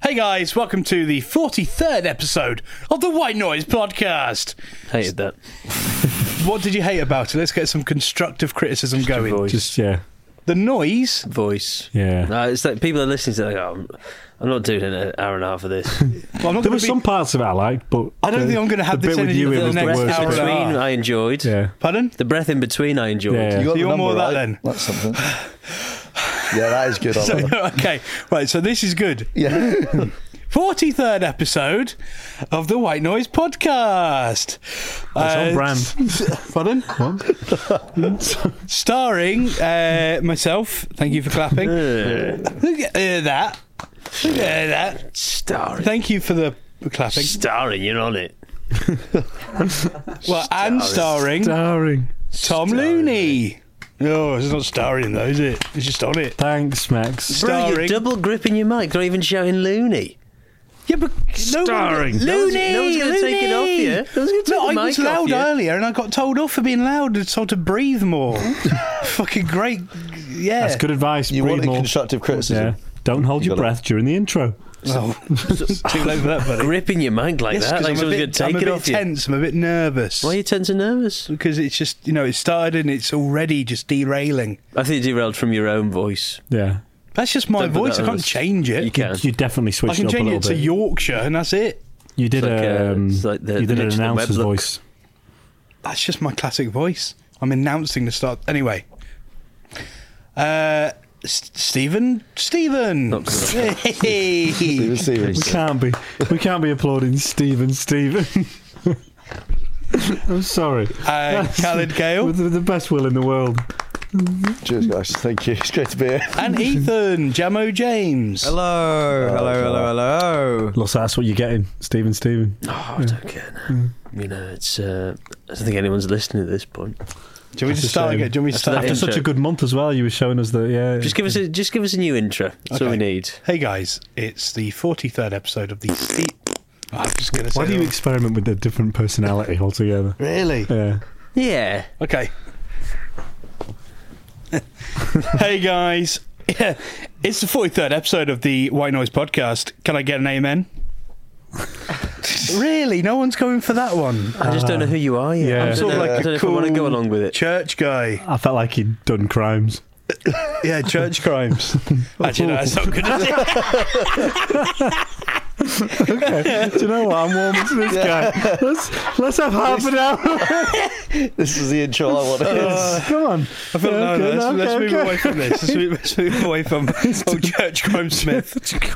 Hey guys, welcome to the 43rd episode of the White Noise Podcast. Hated that. What did you hate about it? Let's get some constructive criticism going. Voice. The noise? Voice. Yeah. No, it's like people are listening to it, like, oh, I'm not doing an hour and a half of this. Well, I'm not There were gonna some parts of it I liked, but I don't think I'm going to have the this bit with energy you, for it the was the next worst hour In and a bit. between, half. I enjoyed. Yeah. Pardon? The breath in between, I enjoyed. Yeah. You got You the want more of number, that right? then? That's something. Yeah, that is good. I So, like that. okay, right, so this is good. Yeah. 43rd episode of the White Noise Podcast. It's on Pardon? Starring myself. Thank you for clapping. Look at that. Look at that. Starring. Thank you for the clapping. Starring, you're on it. Well, and starring Starring. Tom Looney. No, it's not starring though, is it? It's just on it. Thanks, Max. Bro, you're Starring. double gripping your mic, not even shouting Looney. Yeah, but Starring. Looney. No one's going to take it off you. No one's going to take No, the I was mic off loud you. earlier and I got told off for being loud and told to breathe more. Fucking great. Yeah. That's good advice. You Breathe wanted more. constructive criticism. Yeah. Don't hold You your got it. breath during the intro. Oh, too late for that, buddy. Gripping your mic like Yes, that, 'cause like I'm a someone's going bit, to I'm take a it bit off you. tense. I'm a bit nervous. Why are you tense and nervous? Because it's just, it started and it's already just derailing. I think it derailed from your own voice. Yeah. That's just my Don't put voice. that I on can't us. change it. You can. You definitely I switched can it up a change little it to bit. Yorkshire and that's it. You did it's like the you did an niche of the web announcer's look. voice. That's just my classic voice. I'm announcing the start. Anyway. Stephen. Not good. Hey. Steven. We can't be applauding Stephen. I'm sorry. Khaled Gale. With the best will in the world. Cheers, guys. Thank you. It's great to be here. And Ethan. Jamo James. Hello. Look, that's what you're getting, Stephen. Oh, I don't care now. You know, it's. I don't think anyone's listening at this point. Do you want me to That's a start shame. again? Do you want me to After start that After again? such a good month as well, you were showing us that. Yeah. Just give us a new intro. That's all we Okay. need. Hey guys, it's the 43rd episode of the I'm just going to say Why do you that. experiment with a different personality altogether? Really? Yeah. Yeah. Okay. Hey guys, yeah, it's the 43rd episode of the White Noise Podcast. Can I get an amen? Really? No one's going for that one? I just don't know who you are yet. Yeah. I I'm don't sort of know, like I a don't know if I want to go cool along with it. Church guy. I felt like he'd done crimes. Yeah, church crimes. Actually, no, that's not good. Okay. Do you know what? I'm warming to this guy. Let's have half an hour. This is the intro I wanted. Come on. I feel Yeah, no, okay, let's move okay. away from this. Let's move away from old Church Crime Smith.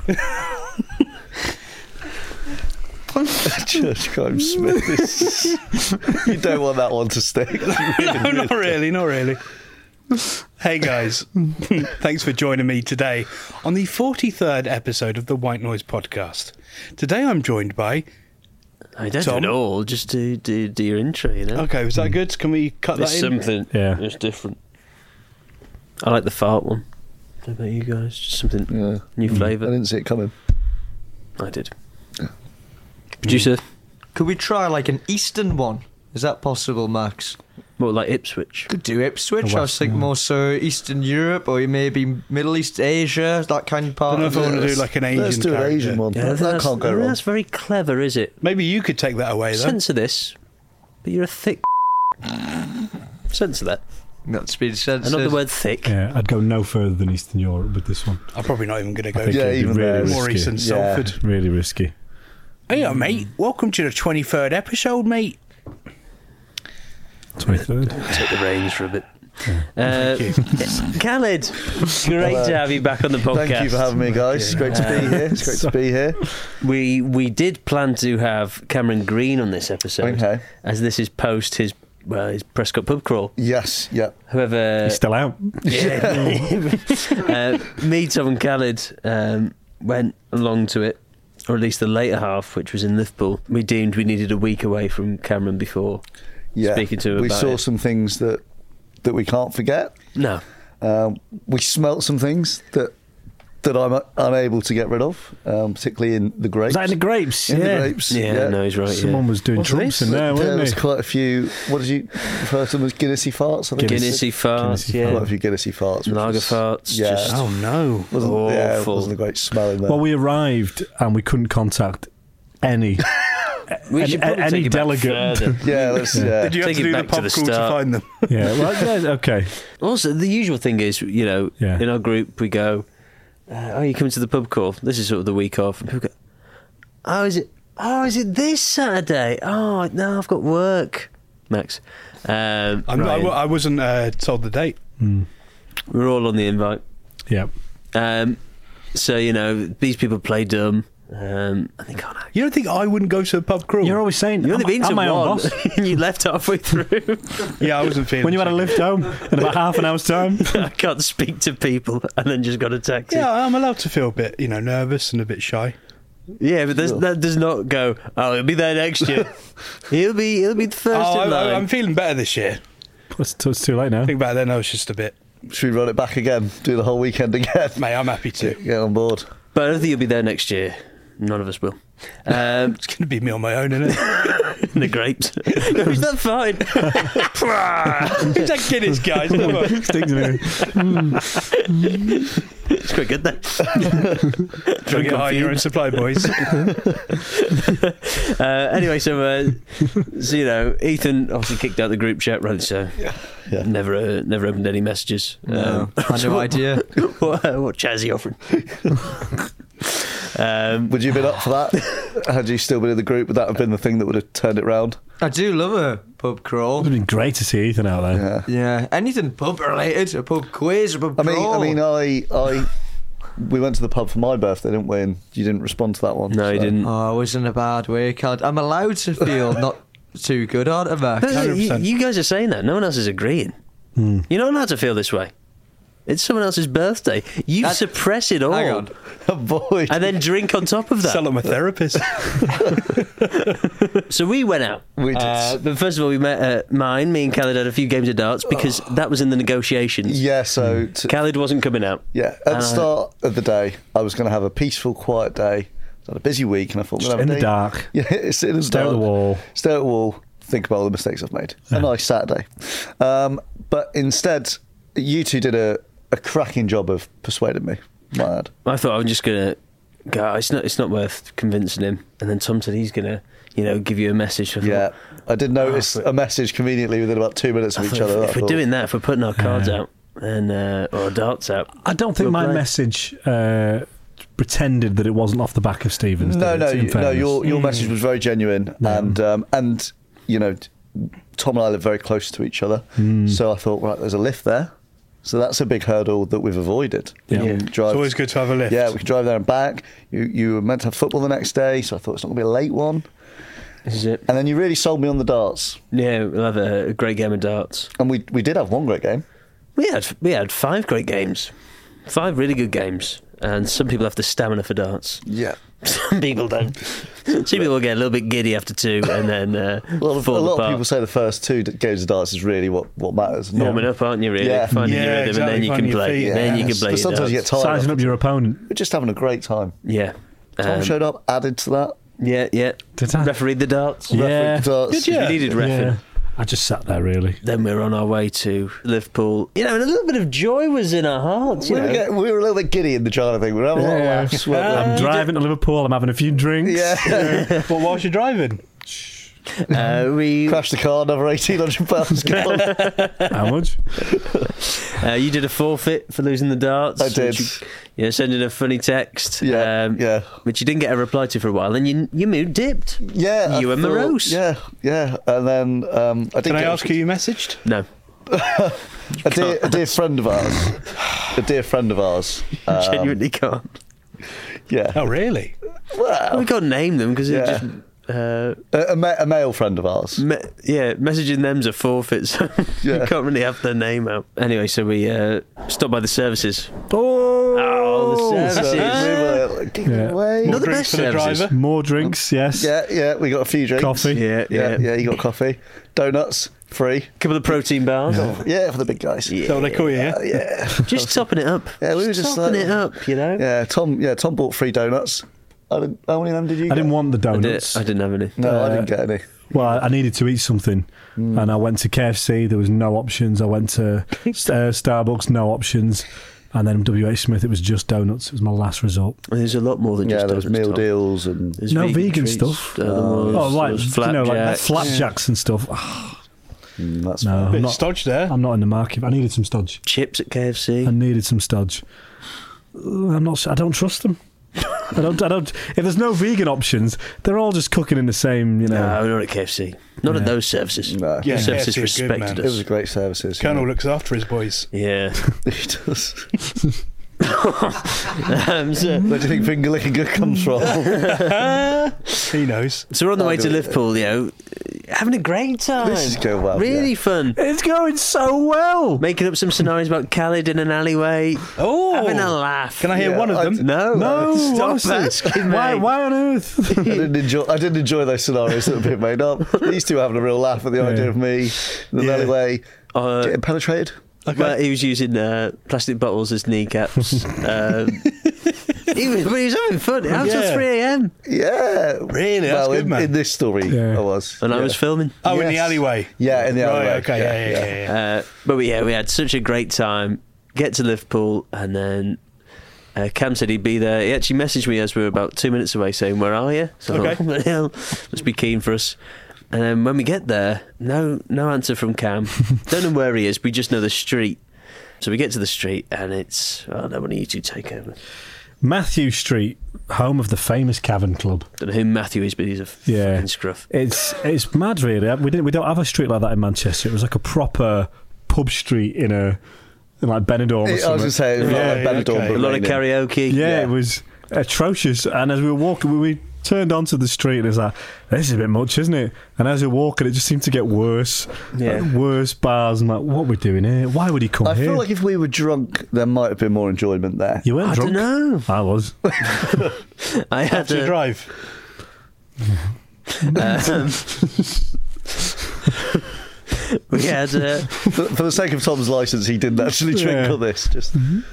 Church Crime Smith. You don't want that one to stick. No, not really. Hey guys, thanks for joining me today on the 43rd episode of the White Noise Podcast. Today I'm joined by... I don't Tom? do it all. Just do your intro, you know? Okay, was that good? Can we cut It's that in? something. Yeah. It's different. I like the fart one. What about you guys? Just something Yeah. new I flavour. didn't see it coming. I did. Producer, Could we try like an Eastern one? Is that possible, Max? what, like Ipswich? Could do Ipswich. A I was thinking Western, more so Eastern Europe or maybe Middle East, Asia, that kind of I part. don't know if I want to do like an Asian Let's do an character. Asian one. Yeah, I think that can't go I think wrong. That's very clever, is it? Maybe you could take that away, though. Censor this, but you're a thick. Censor that. That's been And censored. not the word thick. Yeah, I'd go no further than Eastern Europe with this one. I'm probably not even going to I go think Yeah, it'd be even really there. Maurice and risky. Yeah. Salford. Really risky. Hey, mate. Welcome to the 23rd episode, mate. 23rd. Take the reins for a bit. Thank you. Khaled, great to have you back on the podcast. Thank you for having me, guys. It's great to be here. It's great to be here. We did plan to have Cameron Green on this episode, Okay. as this is post his Prescott pub crawl. Yes. Yeah. However, He's still out. me, Tom, and Khaled went along to it, or at least the later half, which was in Liverpool. We deemed we needed a week away from Cameron before Yeah. speaking to him we about saw it. some things that we can't forget. No, We smelt some things that that I'm unable to get rid of, particularly in the grapes. Was that in the grapes? In the yeah. grapes. Yeah, no, he's right. Someone was doing What's trumps this? in there, There weren't was they? quite a few. What did you refer to them as? Guinnessy farts. I think. Guinnessy farts, Guinnessy yeah. Quite a few Guinnessy farts. which Lager was- farts. Yeah. Just, Oh no! It awful. wasn't a great smell in there. Well, we arrived and we couldn't contact any. we should probably any take it back delegate. further. yeah, let's, yeah. Did you have Take to it do the back to pub the crawl to start. find them? Yeah, well, yeah, okay. Also, the usual thing is, Yeah. in our group we go, "Oh, you coming to the pub crawl?" This is sort of the week off, and people go, "Oh, is it this Saturday? Oh, no, I've got work." Max, Ryan, I wasn't told the date. we're all on the invite. Yeah. So these people play dumb, and they can't act. You don't think I wouldn't go to a pub crawl? You're always saying, You've only been to I'm my own one, boss. and you left halfway through. Yeah, I wasn't feeling. When you had a lift home in about half an hour's time. I can't speak to people, and then just got a taxi. Yeah, I'm allowed to feel a bit, nervous and a bit shy. Yeah, but that does not go. Oh, he'll be there next year. he'll be the first in line. I'm feeling better this year. It's too late now. I think back then I was just a bit. Should we run it back again? Do the whole weekend again? Mate, I'm happy to. Get on board. But I don't think you'll be there next year. None of us will. It's going to be me on my own, isn't it? In the grapes. Is that fine? It's that Guinness, guys. Come on. Stings in here. It's quite good then. Try and get high on your own supply, boys. Anyway, so Ethan obviously kicked out the group chat, right? So Yeah. never opened any messages. No, I had no idea. what Chaz he offering? Would you have been up for that? Had you still been in the group, would that have been the thing that would have turned it round? I do love a pub It crawl. would have been great to see Ethan out there. Yeah. Yeah, anything pub related, a pub quiz, a pub crawl. We went to the pub for my birthday, didn't we? And you didn't respond to that one. No, he didn't. Oh, I was in a bad way. I'm allowed to feel not too good, aren't I, Max? No, 100%. you guys are saying that. No one else is agreeing. You're not allowed to feel this way. It's someone else's birthday. You suppress it all. Hang on. Avoid. And then drink on top of that. Sell them a therapist. So we went out. We did. But first of all, we met at mine. Me and Khaled had a few games of darts because that was in the negotiations. Yeah, so... Khaled wasn't coming out. Yeah, at the start of the day, I was going to have a peaceful, quiet day. I had a busy week, and I thought... Just in the dark. Yeah, sit in the Stare at dark. the wall. Stare at the wall, think about all the mistakes I've made. A nice Saturday. But instead, you two did a cracking job of persuading me. My ad. I thought I'm just going to go, it's not worth convincing him. And then Tom said he's going to, give you a message. I thought, Yeah, I did notice a message conveniently within about 2 minutes of I each thought other. if we're doing that, if we're putting our cards out and or our darts out. I don't think we'll my play. message pretended that it wasn't off the back of Stevens. No, did it, in fairness? your message was very genuine, and Tom and I live very close to each other, so I thought, right, there's a lift there, so that's a big hurdle that we've avoided. Yeah. We can drive, It's always good to have a lift. Yeah, we can drive there and back. You were meant to have football the next day, so I thought it's not going to be a late one. This is it. And then you really sold me on the darts, Yeah, we'll have a great game of darts. and we did have one great game. We had 5 great games. 5 really good games. And some people have the stamina for darts. Yeah. Some people don't. Some people get a little bit giddy after 2 and then A lot fall of apart. people say the first 2 games of darts is really what matters. Warming up, aren't you, really? Yeah. Finding your Yeah, rhythm, exactly, and then you can finding your play. feet. Then you Yeah. can play But sometimes you darts. get tired. Sizing up your opponent. We're just having a great time. Yeah. Tom showed up, added to that. Yeah. Did I? Refereed the darts. Yeah. Darts. Did you? We needed reffing. Yeah. I just sat there, really. Then we were on our way to Liverpool. And a little bit of joy was in our hearts. We were a little bit giddy in the China thing. We were having a lot of laughs. weren't we? I'm driving to Liverpool. I'm having a few drinks. Yeah. But whilst you're driving, We Crashed the car, another £1,800 gone. How much? you did a forfeit for losing the darts. I did. Sending a funny text. Yeah. Which you didn't get a reply to for a while, and your mood dipped. Yeah. You and Morose. Yeah. And then I did can I get ask who you messaged? No. a dear friend of ours. A dear friend of ours. Genuinely can't. Yeah. Oh, really? Well, we can't name them because Yeah. it just. A male friend of ours. Messaging them's a forfeit, so you Yeah. can't really have their name out. Anyway, so we stopped by the services. Oh, the services. So we were giving Yeah. away. Not the Drinks best for the services. driver. More drinks, yes. Yeah, we got a few drinks. Coffee. Yeah. Yeah, you got coffee. Donuts. free. A couple of protein bars. Yeah, for the big guys. Is that what they call you, yeah? Yeah. Just topping it up. Yeah, we were just topping like- it up, you know? Yeah, Tom bought free donuts. How many of them did you get? I didn't want the I donuts. didn't have any. No, I didn't get any. Well, I needed to eat something, and I went to KFC. There was no options. I went to Starbucks, no options, and then WH Smith. It was just donuts. It was my last resort. And there's a lot more than Yeah, just there was donuts, meal Tom. deals and There's No vegan treats, stuff. there was- Oh, like there was you know, like flapjacks. flapjacks and stuff. Oh, that's no, fine. I'm Bit not, stodge there. I'm not in the market. I needed some stodge. Chips at KFC. I needed some stodge. I don't trust them. I don't. If there's no vegan options, they're all just cooking in the same. You know. No, not at KFC. Not at those services. No. Yeah, Those services KFC are good, respected man. It was us. great services. Colonel looks after his boys. Yeah. He does. So Where do you think finger licking good comes from? He knows. we're on the way to good. Liverpool, you know, having a great time. This is going well, Really yeah. fun. It's going so well. Making up some scenarios about Khaled in an alleyway. Oh, Having a laugh. Can I hear Yeah, one of them? No. No, Stop honestly. asking, Why? mate. Why on earth? I didn't enjoy those scenarios that have been made up. These two were having a real laugh at the idea of me in the Yeah. alleyway Uh, getting penetrated. Well, he was using plastic bottles as kneecaps. He was having fun. Out till Yeah. 3 a.m. Yeah, Really? That's good, man. in this story, Yeah. I was. And I Yeah. was filming. Oh, in the Yes. alleyway. Yeah, in the alleyway. Right, okay, yeah. But we had such a great time. Get to Liverpool, and then Cam said he'd be there. He actually messaged me as we were about 2 minutes away saying, "Where are you?" So I Okay. thought, "Oh, bloody hell, must be keen for us." And then when we get there, no answer from Cam. Don't know where he is. We just know the street. So we get to the street, and it's... Oh, no, why don't you two take over? Matthew Street, home of the famous Cavern Club. Don't know who Matthew is, but he's a Yeah. fucking scruff. It's mad, really. We don't have a street like that in Manchester. It was like a proper pub street in like Benidorm or I was something. going to say, it was Yeah, like Benidorm, okay. but A lot of raining. karaoke. Yeah, it was atrocious. And as we were walking, we turned onto the street and it was like, this is a bit much, isn't it? And as we were walking, it just seemed to get worse. Yeah. Like, worse bars. I'm like, what are we doing here? Why would he come I here? feel like if we were drunk, there might have been more enjoyment there. You weren't I drunk? don't know. I was. I had To to... drive. We had... For the sake of Tom's license, he didn't actually drink Yeah. all this. Just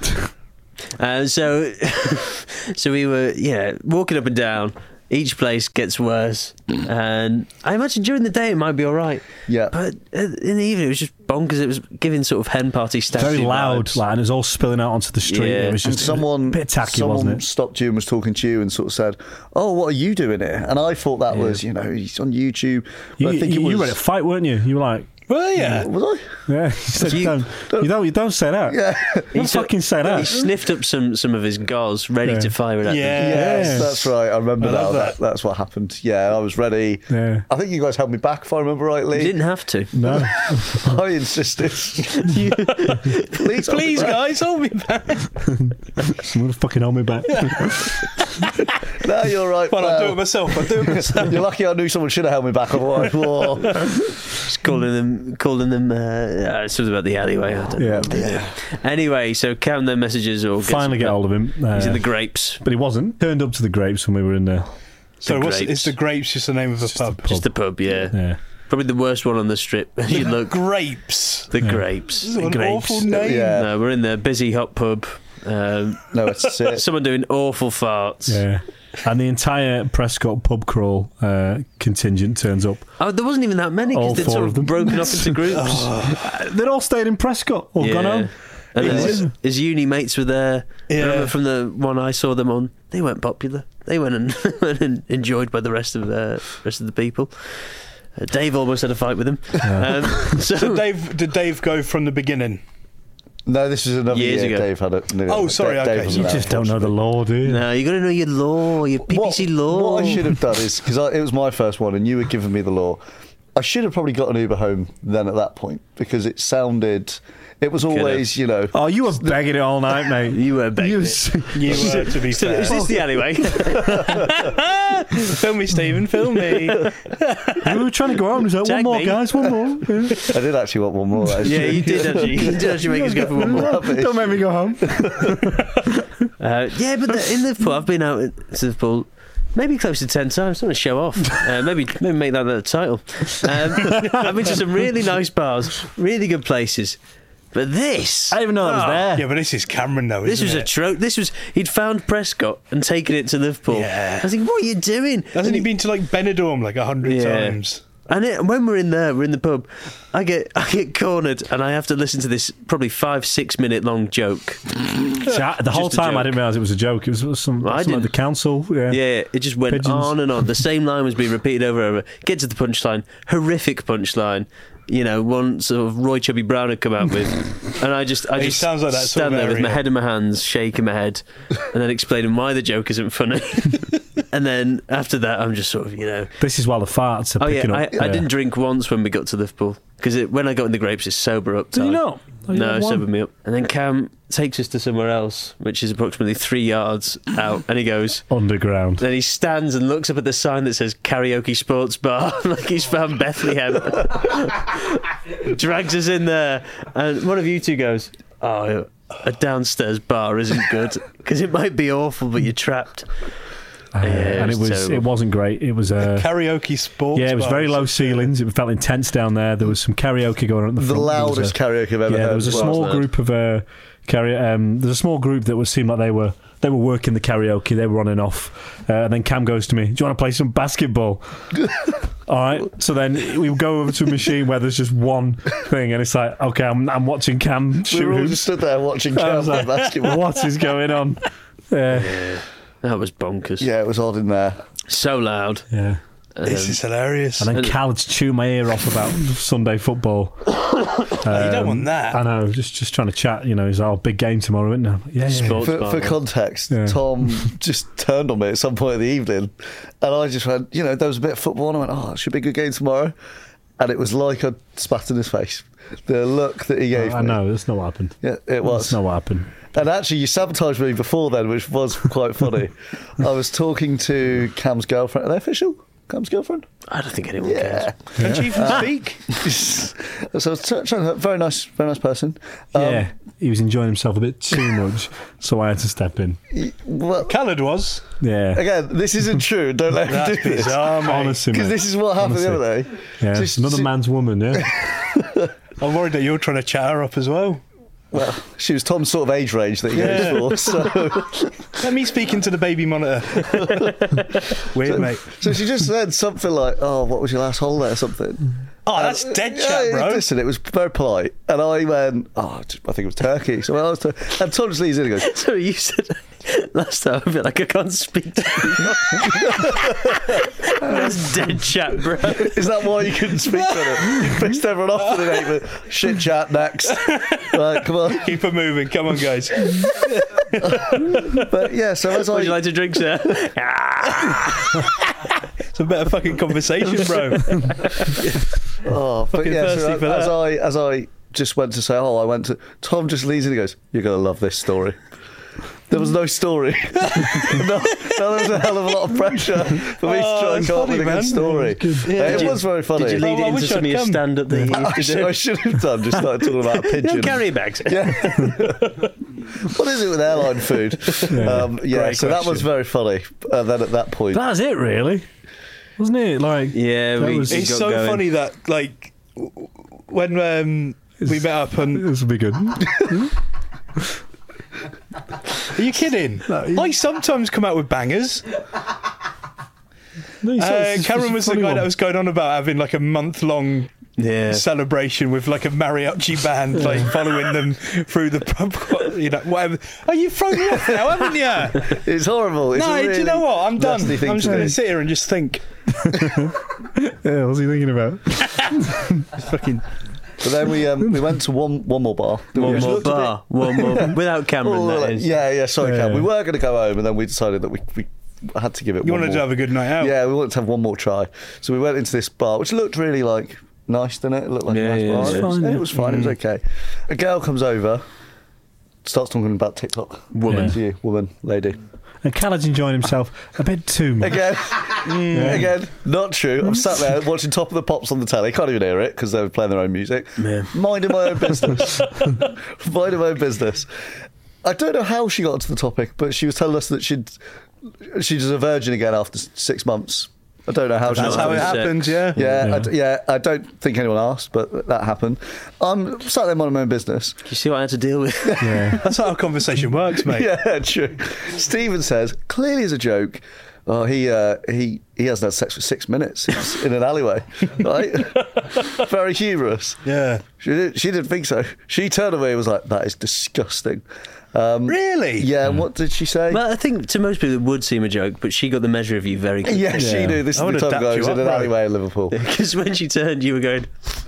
So we were, walking up and down. Each place gets worse, and I imagine during the day it might be all right. Yeah. But in the evening it was just bonkers. It was giving sort of hen party statue Very loud, vibes. like, and it was all spilling out onto the street. Yeah. It was and just someone, a bit tacky, someone wasn't it? stopped you and was talking to you and sort of said, "Oh, what are you doing here?" And I thought that was, he's on YouTube. You, But I think you, it was. you were at a fight, weren't you? You were like, Well, yeah. Was I? yeah. You said, You- you don't say that. Yeah. Don't fucking say He that. sniffed up some of his gauze, ready Yeah. to fire it at Yeah. them. Yes, Yes. that's right. I remember I now. love that. That's what happened. Yeah, I was ready. Yeah. I think you guys held me back, if I remember rightly. You didn't have to. No. I insisted. Please, hold me Please, back. guys, hold me back. Someone fucking hold me back. No, you're right. Well, I'll pal. do it myself. I'll do it myself. You're lucky I knew someone should have held me back. Otherwise, whoa. Just calling them something about the alleyway. I don't know. Yeah. what they do. Anyway, so Cam then messages or gets Finally get hold of him. He's in the grapes. But he wasn't. Turned up to the Grapes when we were in there. So, The what's Grapes. is the Grapes just the name of a pub? Just the pub, yeah. Yeah. Probably the worst one on the strip. You look. Grapes. The grapes. This is The an grapes. awful name. Yeah. No, we're in the busy hot pub. No, it's it. Someone doing awful farts. Yeah. And the entire Prescott pub crawl contingent turns up. Oh, there wasn't even that many All because they'd four sort of of them. broken up into groups. They'd all stayed in Prescott or gone home. And then Yeah. his uni mates were there. Yeah. Remember from the one I saw them on, they weren't popular. They went and, went and enjoyed by the rest of the people. Dave almost had a fight with him. So did Dave go from the beginning? No, this is another Years year. ago. Dave had it. Oh, sorry, okay. wasn't You there, just don't know the law, do you? No, you got to know your law, your BBC law. What I should have done is, because it was my first one and you were giving me the law, I should have probably got an Uber home then at that point, because it sounded... It was always, Oh, you were begging it all night, mate. You were begging it. You were, to be So fair. is this the alleyway? Film me, Stephen, film me. We were trying to go home. He's like, one Tag more, me. guys, one more. Yeah. I did actually want one more. Actually. Yeah, you did actually. You did actually make us go for one more. Don't make me go home. Yeah, but in Liverpool, I've been out to Liverpool. Maybe close to 10 times. I want to show off. Maybe make that the title. I've been to some really nice bars, really good places. But this... I didn't even know that was there. Yeah, but this is Cameron, though, This was isn't it? This was... He'd found Prescott and taken it to Liverpool. Yeah. I was thinking, what are you doing? Hasn't he been to, like, Benidorm, like, 100 times? And when we're in the pub, I get cornered and I have to listen to this probably 5-6 minute long joke. The whole Just a time I joke. didn't realise it was a joke. It was something like the council. Yeah, it just went Pigeons. on and on. The same line was being repeated over and over. Get to the punchline, horrific punchline. You know, one sort of Roy Chubby Brown had come out with, and I just sounds like that sort stand of there with my area. head in my hands, shaking my head, and then explaining why the joke isn't funny. And then after that, I'm just sort of, you know. This is while the farts are Oh picking yeah, up. I didn't drink once when we got to Liverpool because when I got in the grapes, it's sober up time. Did you not? Oh, you No, had it one? sobered me up. And then Cam takes us to somewhere else, which is approximately 3 yards out, and he goes. Underground. Then he stands and looks up at the sign that says Karaoke Sports Bar, like he's found Bethlehem. Drags us in there, and one of you two goes, "Oh, a downstairs bar isn't good because it might be awful, but you're trapped." And it was terrible. it wasn't great. It was Karaoke sports. yeah, it was very bars. low ceilings. It felt intense down there. There was some karaoke going on at the The front. loudest karaoke I've ever Yeah, heard. there was a as well. small wasn't group of there's a small group that seemed like they were working the karaoke. They were on and off. And then Cam goes to me, "Do you want to play some basketball?" All right. So then we go over to a machine where there's just one thing, and it's like, okay, I'm watching Cam We shoot were all hoops. just stood there watching I Cam was play like, basketball. what is going on? That was bonkers. Yeah, it was odd in there. So loud. Yeah. This is hilarious. And then Cal's chewed my ear off about Sunday football. you don't want that. I know, just trying to chat. You know, he's our big game tomorrow, isn't it? Yeah, Sports For bar. context, Yeah. Tom just turned on me at some point in the evening, and I just went, you know, there was a bit of football, and I went, oh, it should be a good game tomorrow. And it was like I spat in his face. The look that he gave I me. know, that's not what happened. Yeah, it was. That's not what happened. And actually, you sabotaged me before then, which was quite funny. I was talking to Cam's girlfriend. Are they official? Cam's girlfriend? I don't think anyone Yeah. cares. Don't you even speak? So I was trying to, very nice person. Yeah, he was enjoying himself a bit too much, so I had to step in. Well, Khaled was. Yeah, again, this isn't true. Don't let him That's do this. bizarre, mate. honestly, Because mate. this is what happened the Honestly. other day. Yeah, Just- another man's woman. Yeah, I'm worried that you're trying to chat her up as well. Well, she was Tom's sort of age range that he goes for. So, Let me speak into the baby monitor. Weird, mate. so she just said something like, "Oh, what was your last holiday?" or something. Oh, that's dead chat, Yeah, bro. Listen, it was very polite, and I went, "Oh, I think it was Turkey." So I was, and Tom just leaves in and goes, So you said last time, I feel like I can't speak to you. That's dead chat, bro. "Is that why you couldn't speak to her? You pissed everyone off with an eight. Shit chat next. Right, come on." Keep it moving. Come on, guys. But yeah, so as Would you I like to drink, sir? It's a better fucking conversation, bro. but fucking yeah, thirsty so for that. as I just went to say, "Oh, I went to," Tom just leaves in and goes, "You're gonna love this story." There was no story. no, there was a hell of a lot of pressure for me to try and it's come up funny, with a man. good story. It was very funny. Did you lead Oh, I it into wish some I'd of your come. stand-up that you used to do? I should have done. Just started talking about a pigeon. No carry bags. Yeah. What is it with airline food? Great so that was question. very funny. And then at that point, that's it, really, wasn't it? Like, Yeah, That we was- It's got so going. funny that, like, when we met up on... this will be good. Are you kidding? I sometimes come out with bangers. No, Cameron was the guy that was going on about having, like, a month-long Yeah. celebration with, like, a mariachi band, like, following them through the pub, you know, whatever. Oh, you've thrown me off now, haven't you? it's horrible. It's No, a do you really know what? I'm done. nasty thing I'm just to going do. to sit here and just think. Yeah, what's he thinking about? Fucking... But then we went to one more bar. One Which more looked a bit- bar. One more. Without Cameron, Oh, that is. yeah, sorry, Cam. Yeah. We were going to go home, and then we decided that we had to give it You one wanted more. to have a good night out. Yeah, we wanted to have one more try. So we went into this bar, which looked really, like, nice, didn't it? It looked like Yeah, a nice yeah, bar. it's fine, It was fine, it was okay. A girl comes over, starts talking about TikTok. Woman. To you, woman, lady. And Khaled's enjoying himself a bit too much. Again, not true. I'm sat there watching Top of the Pops on the telly. Can't even hear it because they were playing their own music. Yeah. Minding my own business. Minding my own business. I don't know how she got onto the topic, but she was telling us that she'd she's a virgin again after 6 months. I don't know how. That's how it happens, yeah. I don't think anyone asked, but that happened. I'm sat there minding my own business. You see what I had to deal with? Yeah. That's how our conversation works, mate. Yeah, true. Stephen says, clearly as a joke, oh, he hasn't had sex for 6 minutes. It's in an alleyway, right? Very humorous. Yeah. She didn't think so. She turned away and was like, that is disgusting. Really? Yeah, and what did she say? Well, I think to most people it would seem a joke, but she got the measure of you very quickly. Yeah, she knew this I is the would've time dapped ago. It you was in up, an bro. alleyway in Liverpool. Because when she turned, you were going,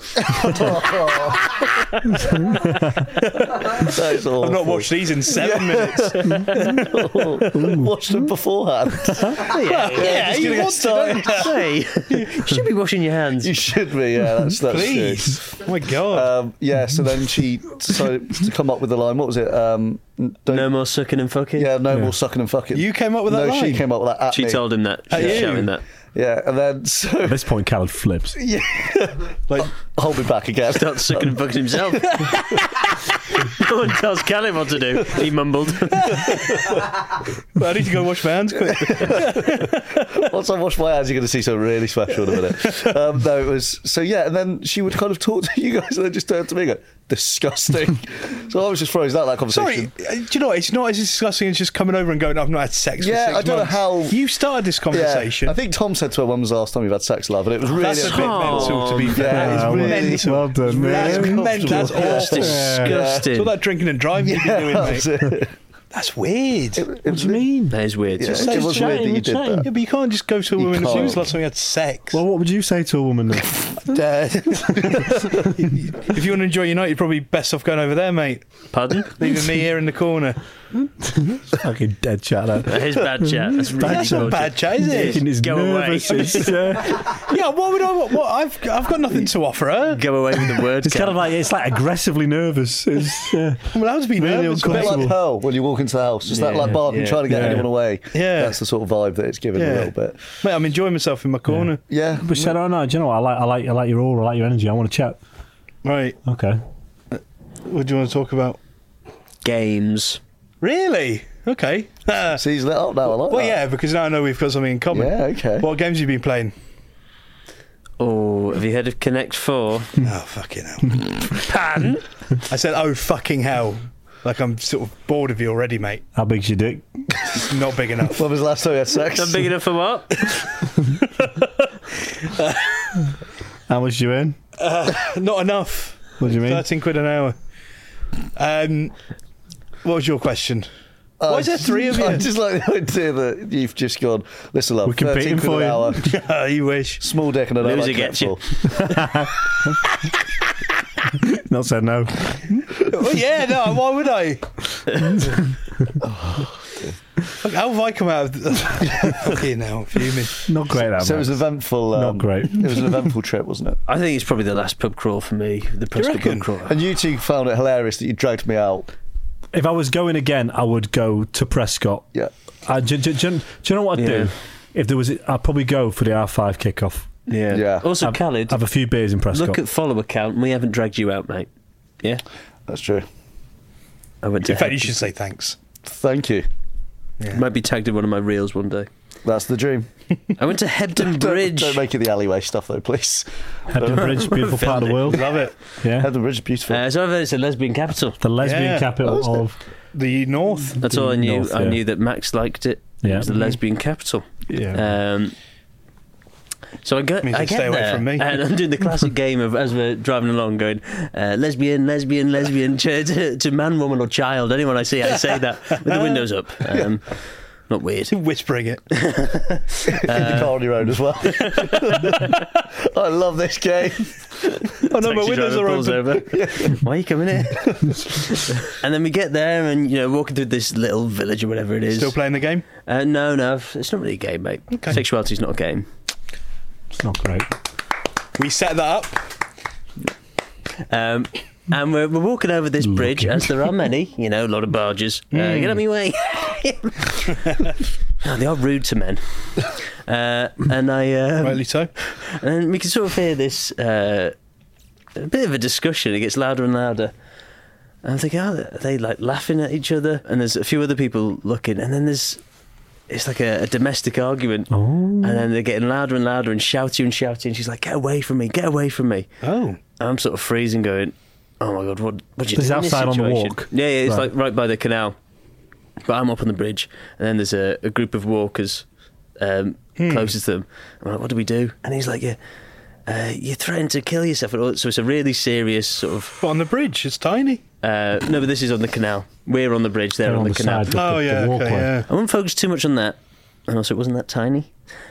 That is awful. I've not watched these in 7 minutes. Watched them beforehand. Yeah, just you gonna get want started. to, don't hey, you should be washing your hands. You should be, yeah. That's Please. true. Oh my God. Yeah, so then she decided to come up with the line. What was it? No more sucking and fucking. Yeah, no more sucking and fucking. You came up with that No, she line? came up with that at She me. told him that. She At was you? shouting that. Yeah, and then so At this point, Khaled flips. yeah, Like, hold me back again. Starts sucking and fucking himself. No one tells Caleb what to do. He mumbled. I need to go wash my hands quick. Once I wash my hands, you're going to see something really special in a minute. No, it was so yeah, and then she would kind of talk to you guys, and then just turn to me and go, disgusting. So I was just frozen out of that Sorry, conversation. do you know what? It's not as disgusting as just coming over and going, I've not had sex for Yeah, 6 I don't know months. how- You started this conversation. Yeah, I think Tom said to her, when was the last time you've had sex, love? And it was really That's a bit mental, to be fair. Yeah, it's It's really mental. Well done, That's man. mental. That's That's awful. disgusting. It's all that drinking and driving you've been doing, That's mate. it. That's weird. What What do you mean? That is weird. Yeah, Just it was weird that you did Yeah, that. but you can't just go to a You woman and say, can't. when was the last time you had sex? Well, what would you say to a woman then? If you want to enjoy your night, you're probably best off going over there, mate. Pardon? Leaving me here in the corner. Fucking dead chat. That is bad chat. That's really That's not bullshit. bad chat, is it? Making his Go away. nervous. It's, Yeah, what would I? What I've got nothing to offer her. Go away with the word. it's kind of like it's like aggressively nervous. It's, I'm allowed to be Really nervous. A bit mate. uncomfortable. like Pearl when you walk into the house, just that Yeah, like Barton yeah. trying to get Yeah. anyone away. Yeah. That's the sort of vibe that it's given a little bit. Mate, I'm enjoying myself in my corner. Yeah, but she said, "Oh no, do you know what? I like your aura, I like your energy. I want to chat." Right. Okay. What do you want to talk about? Games. Really? Okay. so he's lit up now. I like Well, that. yeah, because now I know we've got something in common. Yeah, okay. What games have you been playing? Oh, have you heard of Connect 4? Oh, fucking hell. Pan? I said, oh, fucking hell. Like, I'm sort of bored of you already, mate. How big's your dick? It's not big enough. When was the last time you had sex? Not big enough for what? How much do you earn? Not enough. What do you mean? 13 quid an hour. What was your question? Why is there 3 of you? I just like the idea that you've just gone, listen, love, We're competing 13 quid for an you. hour, You wish. small dick and I don't Loser like gets you. Not said no. Well, yeah, no, why would I? Fuck, how have I come out of fucking hell, fuming. Not great. That So it was man. an eventful. Not great. It was an eventful trip, wasn't it? I think it's probably the last pub crawl for me. The Prescott reckon? pub crawl. And you two found it hilarious that you dragged me out. If I was going again, I would go to Prescott. Yeah. Do you know what I'd Yeah. do? If there was, I'd probably go for the R5 kickoff. Yeah. Yeah. Also, Have, Khaled, have a few beers in Prescott. look at follower count. We haven't dragged you out, mate. Yeah? That's true. I went to In fact, you Hebden. should say thanks. Thank you. Might be tagged in one of my reels one day. That's the dream. I went to Hebden Bridge. Don't make it the alleyway stuff, though, please. Hebden Bridge, beautiful part of the world. Love it. Yeah. Hebden Bridge is beautiful. So I've heard it's a lesbian capital. The lesbian Yeah. capital of. The North. That's all I knew. North, I yeah. knew that Max liked it. Yeah. It was the lesbian capital. Yeah. So I get Means you there, stay away from me. and I'm doing the classic game of as we're driving along, going lesbian, lesbian, lesbian to man, woman, or child. Anyone I see, I say that with the windows up. Not weird. Whispering it. In the car on your own as well. I love this game. Oh no, my Taxi windows driver are pulls open. over. Why are you coming here? And then we get there, and walking through this little village or whatever it is. Still playing the game? No, it's not really a game, mate. Okay. Sexuality's not a game. It's not great. We set that up. And we're walking over this bridge, as there are many, a lot of barges. Get out of my way. Oh, they are rude to men. And Rightly so. and we can sort of hear this a bit of a discussion. It gets louder and louder. And I'm thinking, are they like laughing at each other? And there's a few other people looking, and then there's it's like a domestic argument. Oh. And then they're getting louder and louder and shouty. And she's like, get away from me, get away from me. Oh. And I'm sort of freezing going, oh my God, what do you This is do in this outside on the situation? walk? Yeah, it's Right. like right by the canal. But I'm up on the bridge, and then there's a group of walkers closest to them. I'm like, what do we do? And he's like, you threatened to kill yourself. So it's a really serious sort of... But on the bridge, it's tiny. no, but this is on the canal. We're on the bridge, they're on the canal. side, Oh, yeah, the walkway. okay, yeah. I wouldn't focus too much on that. And also, it wasn't that tiny.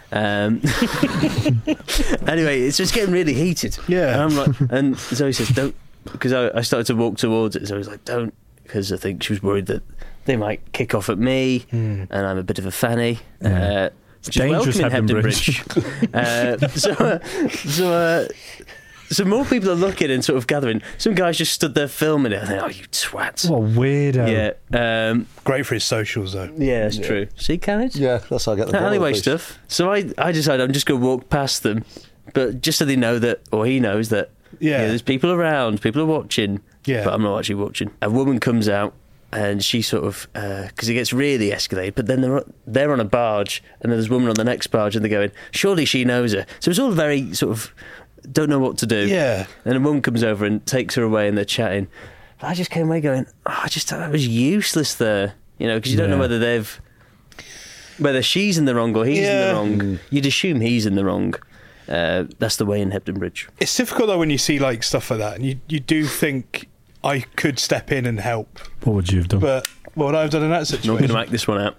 Anyway, it's just getting really heated. Yeah. And I'm like, and Zoe says, don't, because I started to walk towards it. Zoe's like, don't, because I think she was worried that they might kick off at me, and I'm a bit of a fanny. Yeah. Which is dangerous, welcome in Hebden Bridge. So more people are looking and sort of gathering. Some guys just stood there filming it. I think, oh, you twats. What a weirdo. Yeah. Great for his socials, though. Yeah, that's true. See, Khaled? Yeah, that's how I get the Alleyway police. stuff. So I decided I'm just going to walk past them, but just so they know that, or he knows that, Yeah. there's people around, people are watching, Yeah. but I'm not actually watching. A woman comes out, and she sort of, because it gets really escalated, but then they're on a barge, and then there's a woman on the next barge, and they're going, surely she knows her. So it's all very sort of, don't know what to do. Yeah. And a woman comes over and takes her away, and they're chatting. But I just came away going, I just thought that was useless there, because you don't know Yeah. whether she's in the wrong or he's in Yeah. the wrong. You'd assume he's in the wrong. That's the way in Hebden Bridge. It's difficult, though, when you see, like, stuff like that, and you do think I could step in and help. What would you have done? But what would I have done in that Not situation? going to act this one out.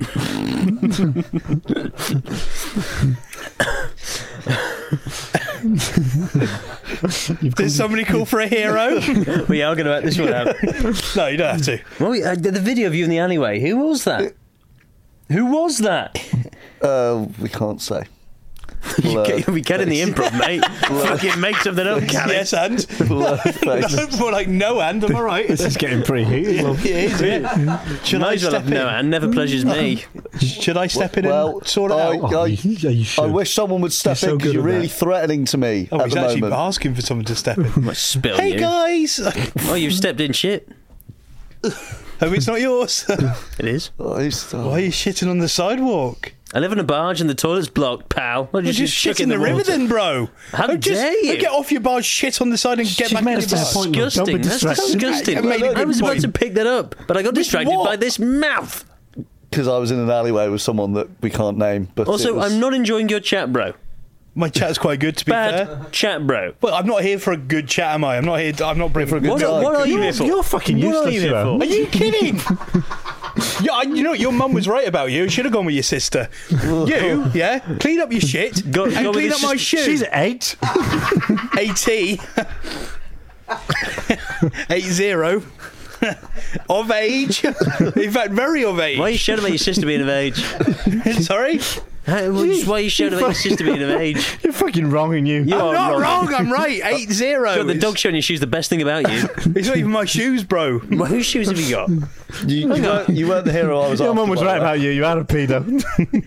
Did somebody call for a hero? We are going to act this one out. No, you don't have to. Well, the video of you in the alleyway. Who was that? Who was that? We can't say. We get in the improv, mate. Fucking make something up, Callie. Yes, and? Blurred face. More like no and, am I right? This is getting pretty heated. Well, It is, yeah. Should Might I as well step have no in? hand. Never pleasures me. Should I step in Well, and sort it I- out? oh, you should. I wish someone would step You're so in because good you're at really that. threatening to me Oh, at he's the actually moment. asking for someone to step in. Might spill Hey, you. guys! Oh, you've stepped in shit. Hope it's not yours. It is. Oh, Why are you shitting on the sidewalk? I live in a barge and the toilet's blocked, pal. Well, Well, just shit in the river water. then, bro. How Oh, just dare you? Get off your barge, shit on the side and get She's back made in a your fair barge. point. Don't Disgusting. be That's distracted. disgusting. I made a I good was about point. to pick that up, but I got distracted what? by this mouth. Because I was in an alleyway with someone that we can't name. But Also, it was- I'm not enjoying your chat, bro. My chat's quite good, to be fair. Bad chat, bro. Well, I'm not here for a good chat, am I? I'm not here. I'm not bringing for a good What, chat. what are you here for? You're fucking What are useless, you here you for? Are you kidding? Yeah, you know, your mum was right about you. You should have gone with your sister. You, yeah, clean up your shit Go and with clean your up my sister. shoe. She's 8. 80. 80. Of age. In fact, very of age. Why are you shouting about your sister being of age? Sorry? Why are you shouting about your sister being of age? You're fucking wrong, you. You I'm are not wrong. I'm right. 80. Got the dog show on your shoes, the best thing about you. It's not even my shoes, bro. Well, whose shoes have you got? you weren't the hero I was Your after, mum was by the right way. about you. You had a pedo.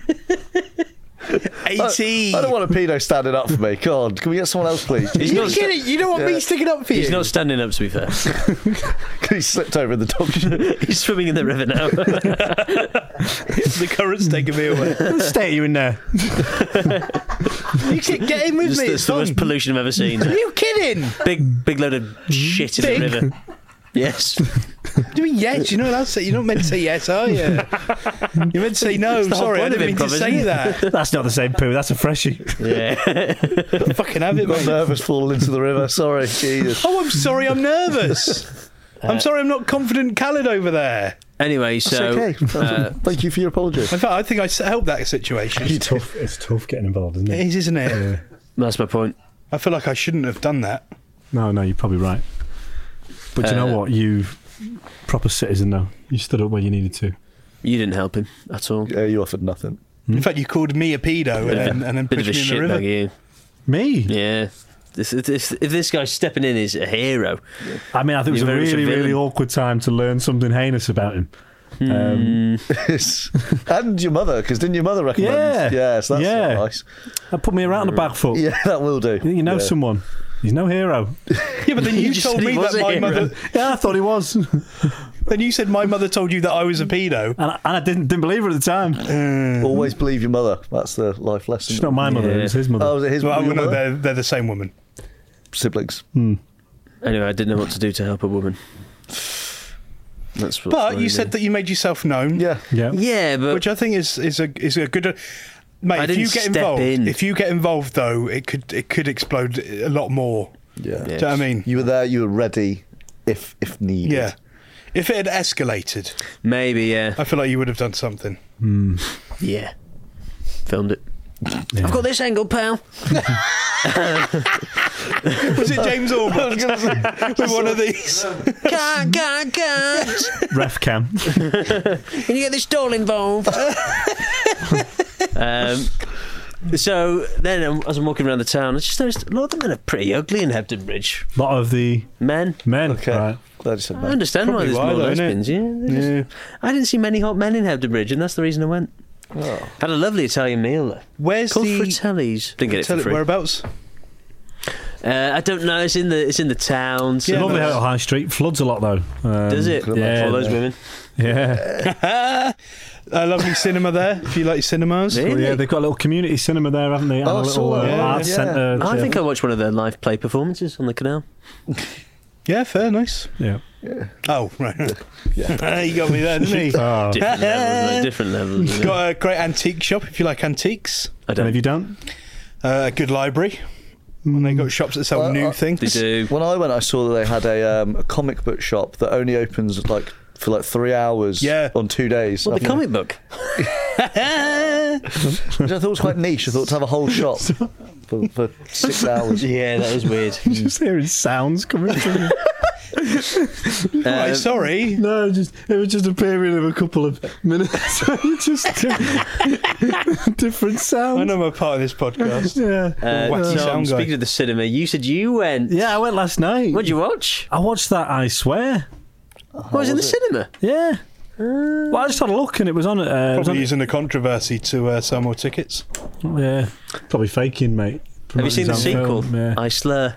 80. I don't want a pedo standing up for me. God, can we get someone else, please? He's You not, kidding? You don't want me sticking up for you? he's not standing up, to be fair. He slipped over in the dog shit. He's swimming in the river now. The current's taking me away. Stay you in there. You can get in with It's me. the It's fun. worst pollution I've ever seen. Are you kidding? Big load of shit in Big? the river. Yes. Do you mean yes? You're not allowed to say. You're not meant to say yes, are you? You're meant to say no. the whole Sorry, I point of didn't mean to improv, say isn't that. That's not the same poo. That's a freshie. Yeah. Fucking have it, Got mate. nervous falling into the river. Sorry, Jesus. Oh, I'm sorry. I'm nervous. I'm sorry. I'm not confident. Khaled over there. Anyway, so It's okay. Thank you for your apology. In fact, I think I helped that situation. It's tough. It's tough getting involved, isn't It it? is, isn't it? that's my point. I feel like I shouldn't have done that. No, you're probably right. But you know what? You proper citizen now. You stood up when you needed to. You didn't help him at all. Yeah, you offered nothing. In fact, you called me a pedo and then Bit pushed of a me in the river. shitbag, you. Me? Yeah. If this guy's stepping in is a hero. I mean, I think it was You're a very much a really, really villain. awkward time to learn something heinous about him. And your mother, because didn't your mother recommend? Yeah. Yes, that's Yeah. nice. That put me right on the back foot. Yeah, that will do. You know Yeah. someone. He's no hero. Yeah, but then you just told said he me was that a my hero. mother. Yeah, I thought he was. Then you said my mother told you that I was a pedo. And I didn't believe her at the time. Always believe your mother. That's the life lesson. It's not my mother, Yeah. it's his mother. Oh, was it his Well, your no, mother? they're the same woman. Siblings. Anyway, I didn't know what to do to help a woman. That's what But you said that you made yourself known. Yeah. Yeah. Yeah, but Which I think is a good. Mate, I if you didn't get step involved, in. if you get involved though, it could explode a lot more. Yeah. Do you know what I mean? You were there. You were ready if needed. Yeah. If it had escalated, maybe, yeah. I feel like you would have done something. Yeah. Filmed it. I've got this angle, pal. Was it James Ormond with one of these? Can't. Ref cam. Can you get this doll involved? So then, as I'm walking around the town, I just noticed a lot of the men are pretty ugly in Hebden Bridge. A lot of the Men. men. Okay. Right. Glad you said I that. understand Probably why why, there's more though, lesbians. Yeah, they're just- I didn't see many hot men in Hebden Bridge, and that's the reason I went. Oh. Had a lovely Italian meal there. Where's Called the Fratelli's. Didn't get it for free. whereabouts? I don't know. It's in the town. So Yeah, Lovely no. out High Street. Floods a lot though. Does it? Yeah. All those women. Yeah. A lovely cinema there. If you like cinemas. Really? Well, yeah, they've got a little community cinema there, haven't they? And Oh, a I little saw that. arts Yeah. centre. I think I watched one of their live play performances on the canal. Yeah, fair, nice. Yeah. Oh, right. Yeah. He got me there, didn't he? Oh. Different levels, mate, different levels. You know. Got a great antique shop if you like antiques. I And if don't. you don't, A good library. And they got shops that sell new things. They do. When I went, I saw that they had a comic book shop that only opens for 3 hours Yeah. on 2 days. What, the comic book? Which I thought was quite niche. I thought to have a whole shop for 6 hours. Yeah, that is weird. just hearing sounds coming from you. Right, sorry. No, it was just a period of a couple of minutes. just different I sounds. know I'm a part of this podcast. Yeah. Wacky Tom, sound guy. speaking of the cinema, you said you went. Yeah, I went last night. What'd you watch? I watched that, I swear. What was in the cinema? Yeah. Well, I just had a look and it was on. It was Probably on using the controversy to sell more tickets. yeah. Probably faking, mate. Have you seen the Promoting his own sequel? film, Yeah. I Slur.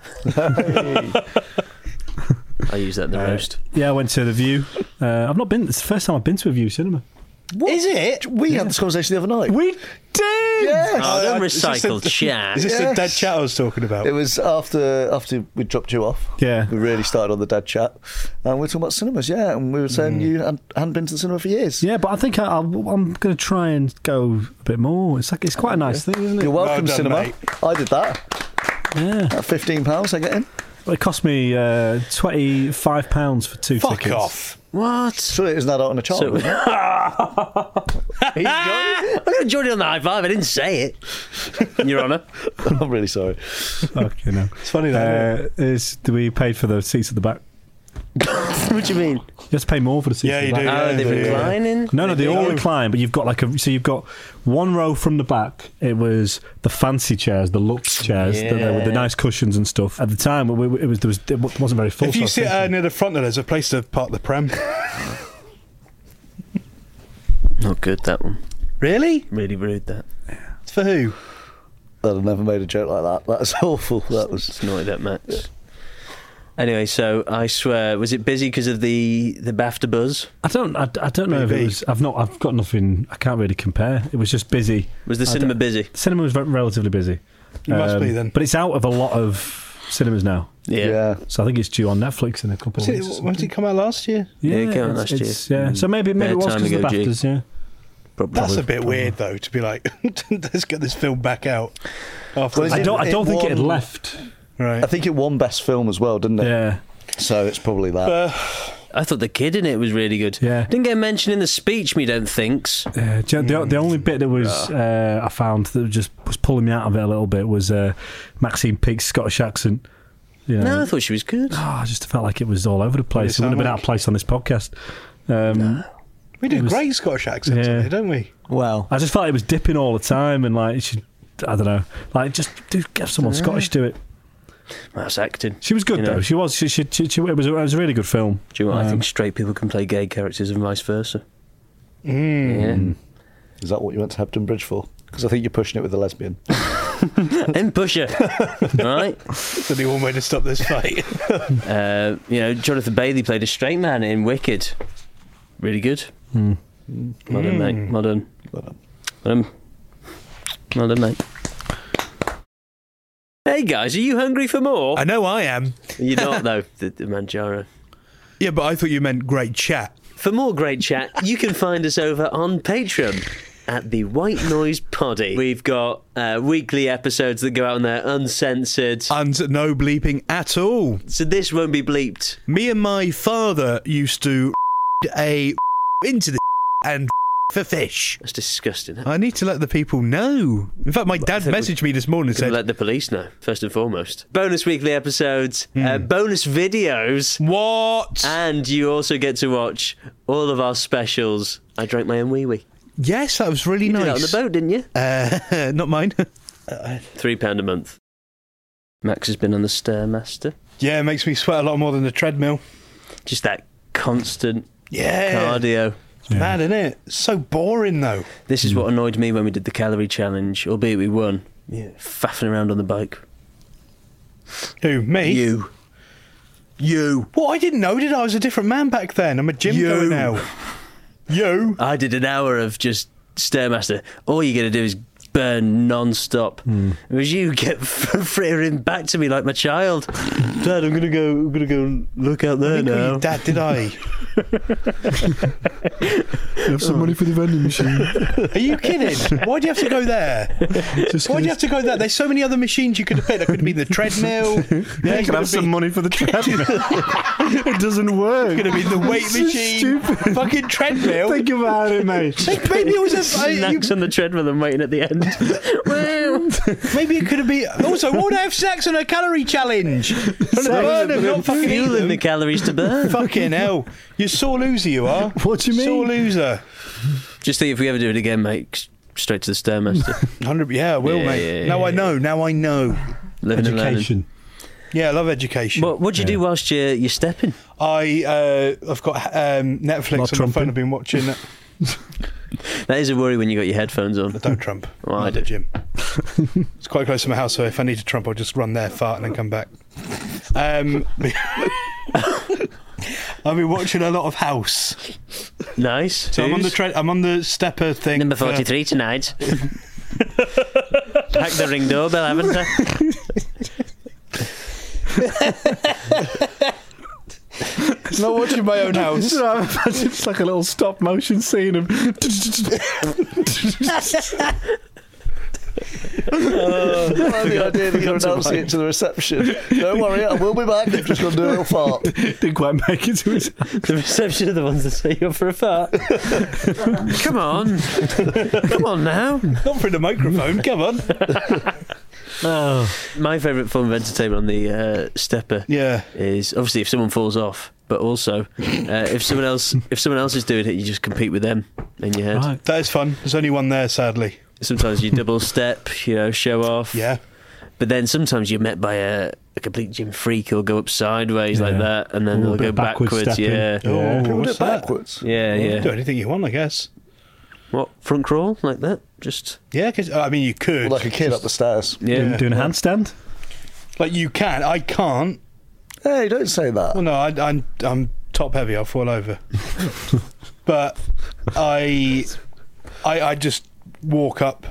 I use that in the roast. Yeah, I went to the View. I've not been. It's the first time I've been to a View cinema. Is it? We had this conversation the other night. We did. Yes. Oh, don't is this recycle the- chat. Is this the Yes. dead chat I was talking about? It was after we dropped you off. Yeah. We really started on the dad chat. And we were talking about cinemas, yeah. And we were saying you hadn't been to the cinema for years. Yeah, but I think I'm going to try and go a bit more. It's quite a nice thing, isn't it? You're welcome, Well done, cinema. mate. I did that. Yeah. At £15, I get in. Well, it cost me £25 for 2 Fuck tickets. off. What? Surely it was an adult and a child. So- wasn't it? I'm going to join you on the high five. I didn't say it. Your Honour. I'm really sorry. Okay, no. It's funny that. We paid for the seats at the back. What do you mean? You have to pay more for the seats Yeah, at the you back. do. Oh, Yeah, they're yeah. reclining? No, they all recline, but you've got you've got one row from the back. It was the fancy chairs, the Lux chairs, with the nice cushions and stuff. At the time, it wasn't very full. If so I you was sit thinking- near the front, there's a place to park the Prem. Not good, that one. Really? Really rude, that. It's for who? I'd have never made a joke like that. That's awful. That was. It's naughty, that Max. Anyway, so I swear, was it busy because of the BAFTA buzz? I don't know if it Maybe. was. I've got nothing. I can't really compare. It was just busy. Was the cinema busy? The cinema was relatively busy. It must be then. But it's out of a lot of cinemas now, Yeah. so I think it's due on Netflix in a couple of weeks. When did it come out last year? Yeah, it came out it's- last it's- year. Yeah, so maybe it Bad was time because of the ago, G. BAFTAs. Yeah. That's a bit weird, though, to be like, let's get this film back out. After Well, this. I don't think it had won- left. Right. I think it won Best Film as well, didn't it? Yeah. So it's probably that. I thought the kid in it was really good. Yeah. Didn't get mentioned in the speech, me don't thinks. The only bit that was I found that just was pulling me out of it a little bit was Maxine Peake's Scottish accent. You know, No, I thought she was good. I just felt like it was all over the place. It What wouldn't did it have been out of sound place on this podcast. We do It was- great Scottish accents on Yeah. here, don't we? Well, I just felt it was dipping all the time, and like I don't know, like just get someone Scottish to it. That's acting. She was good You know. though. She was. It was a really good film. Do you know what? I think straight people can play gay characters and vice versa. Yeah. Is that what you went to Hebden Bridge for? Because I think you're pushing it with the lesbian. And Pusher. Right? So the one way to stop this fight. Jonathan Bailey played a straight man in Wicked. Really good. Well done, mate. Well done. Well done, mate. Hey guys, are you hungry for more? I know I am. You're not though, the Manjaro. Yeah, but I thought you meant great chat. For more great chat, you can find us over on Patreon at the White Noise Poddy. We've got weekly episodes that go out on there uncensored. And no bleeping at all. So this won't be bleeped. Me and my father used to into the and for fish. That's disgusting. I need to let the people know. In fact, my dad think messaged me this morning and said, Let the police know, first and foremost. Bonus weekly episodes, bonus videos. what? And you also get to watch all of our specials. I drank my own wee-wee. Yes, that was really You did that nice. on the boat, didn't you? Not mine. £3 a month. Max has been on the Stairmaster. Yeah, it makes me sweat a lot more than the treadmill. Just that constant Yeah. cardio. It's mad, isn't it? It's so boring, though. This is what annoyed me when we did the calorie challenge, albeit we won. Yeah, faffing around on the bike. Who, me? You. What, I didn't know, did I? I was a different man back then. I'm a gym goer now. You? I did an hour of just Stairmaster. All you got to do is burn non-stop. Whereas you kept frittering back to me like my child. Dad, I'm gonna go look out there now. Dad, did I? Have some money for the vending machine. Are you kidding? Why'd you have to go there? Why'd you have to go there? There's so many other machines you could have picked. There could have been the treadmill. Yeah, you can have some money for the treadmill. It doesn't work. Could have been the weight It's so machine. stupid. Fucking treadmill. Think about it, mate. Maybe it was a. Snacks on the treadmill and waiting at the end. Maybe it could have been. Also, why would I have snacks on a calorie challenge? Trying to burn them, not fucking eat Fueling the them. calories to burn. Fucking hell. You're a sore loser, you are. What do you mean? Sore loser. Just think if we ever do it again, mate, straight to the Stairmaster. 100. Yeah, I will, Yeah, mate. yeah, Now yeah. I know. Now I know. Living and learning. Education. Yeah, I love education. What do you do whilst you're stepping? I've got Netflix Not on my trumping. phone. I've been watching it. That is a worry when you got your headphones on. Don't trump. Well, I'm I at the do. gym. It's quite close to my house, so if I need to trump, I'll just run there, fart, and then come back. I've been watching a lot of House. Nice. So I'm on the stepper thing. Number for- 43 tonight. Hack the ring doorbell, haven't I? Not watching my own house. It's like a little stop motion scene of. The idea that you're announcing it to the reception. Don't worry, I will be back. I've just got to do a little fart. Didn't quite make it to his. The reception are the ones that say you're for a fart. Come on. Come on now. Not for the microphone. Come on. Oh. My favourite form of entertainment on the stepper Yeah. is obviously if someone falls off, but also if someone else is doing it, you just compete with them in your head. Right. That is fun. There's only one there, sadly. Sometimes you double step, show off. Yeah. But then sometimes you're met by a complete gym freak who'll go up sideways like Yeah. that, and then Or a they'll bit go of backwards backwards. stepping. Yeah. Oh, People do what's it that? backwards. Yeah, yeah. Do anything you want, I guess. What, front crawl like that? Just Yeah, because I mean, you could. Like a kid up the stairs. yeah. Doing a handstand? Like you can. I can't. Hey, don't say that. Well, no, I'm top heavy. I'll fall over. But I just walk up.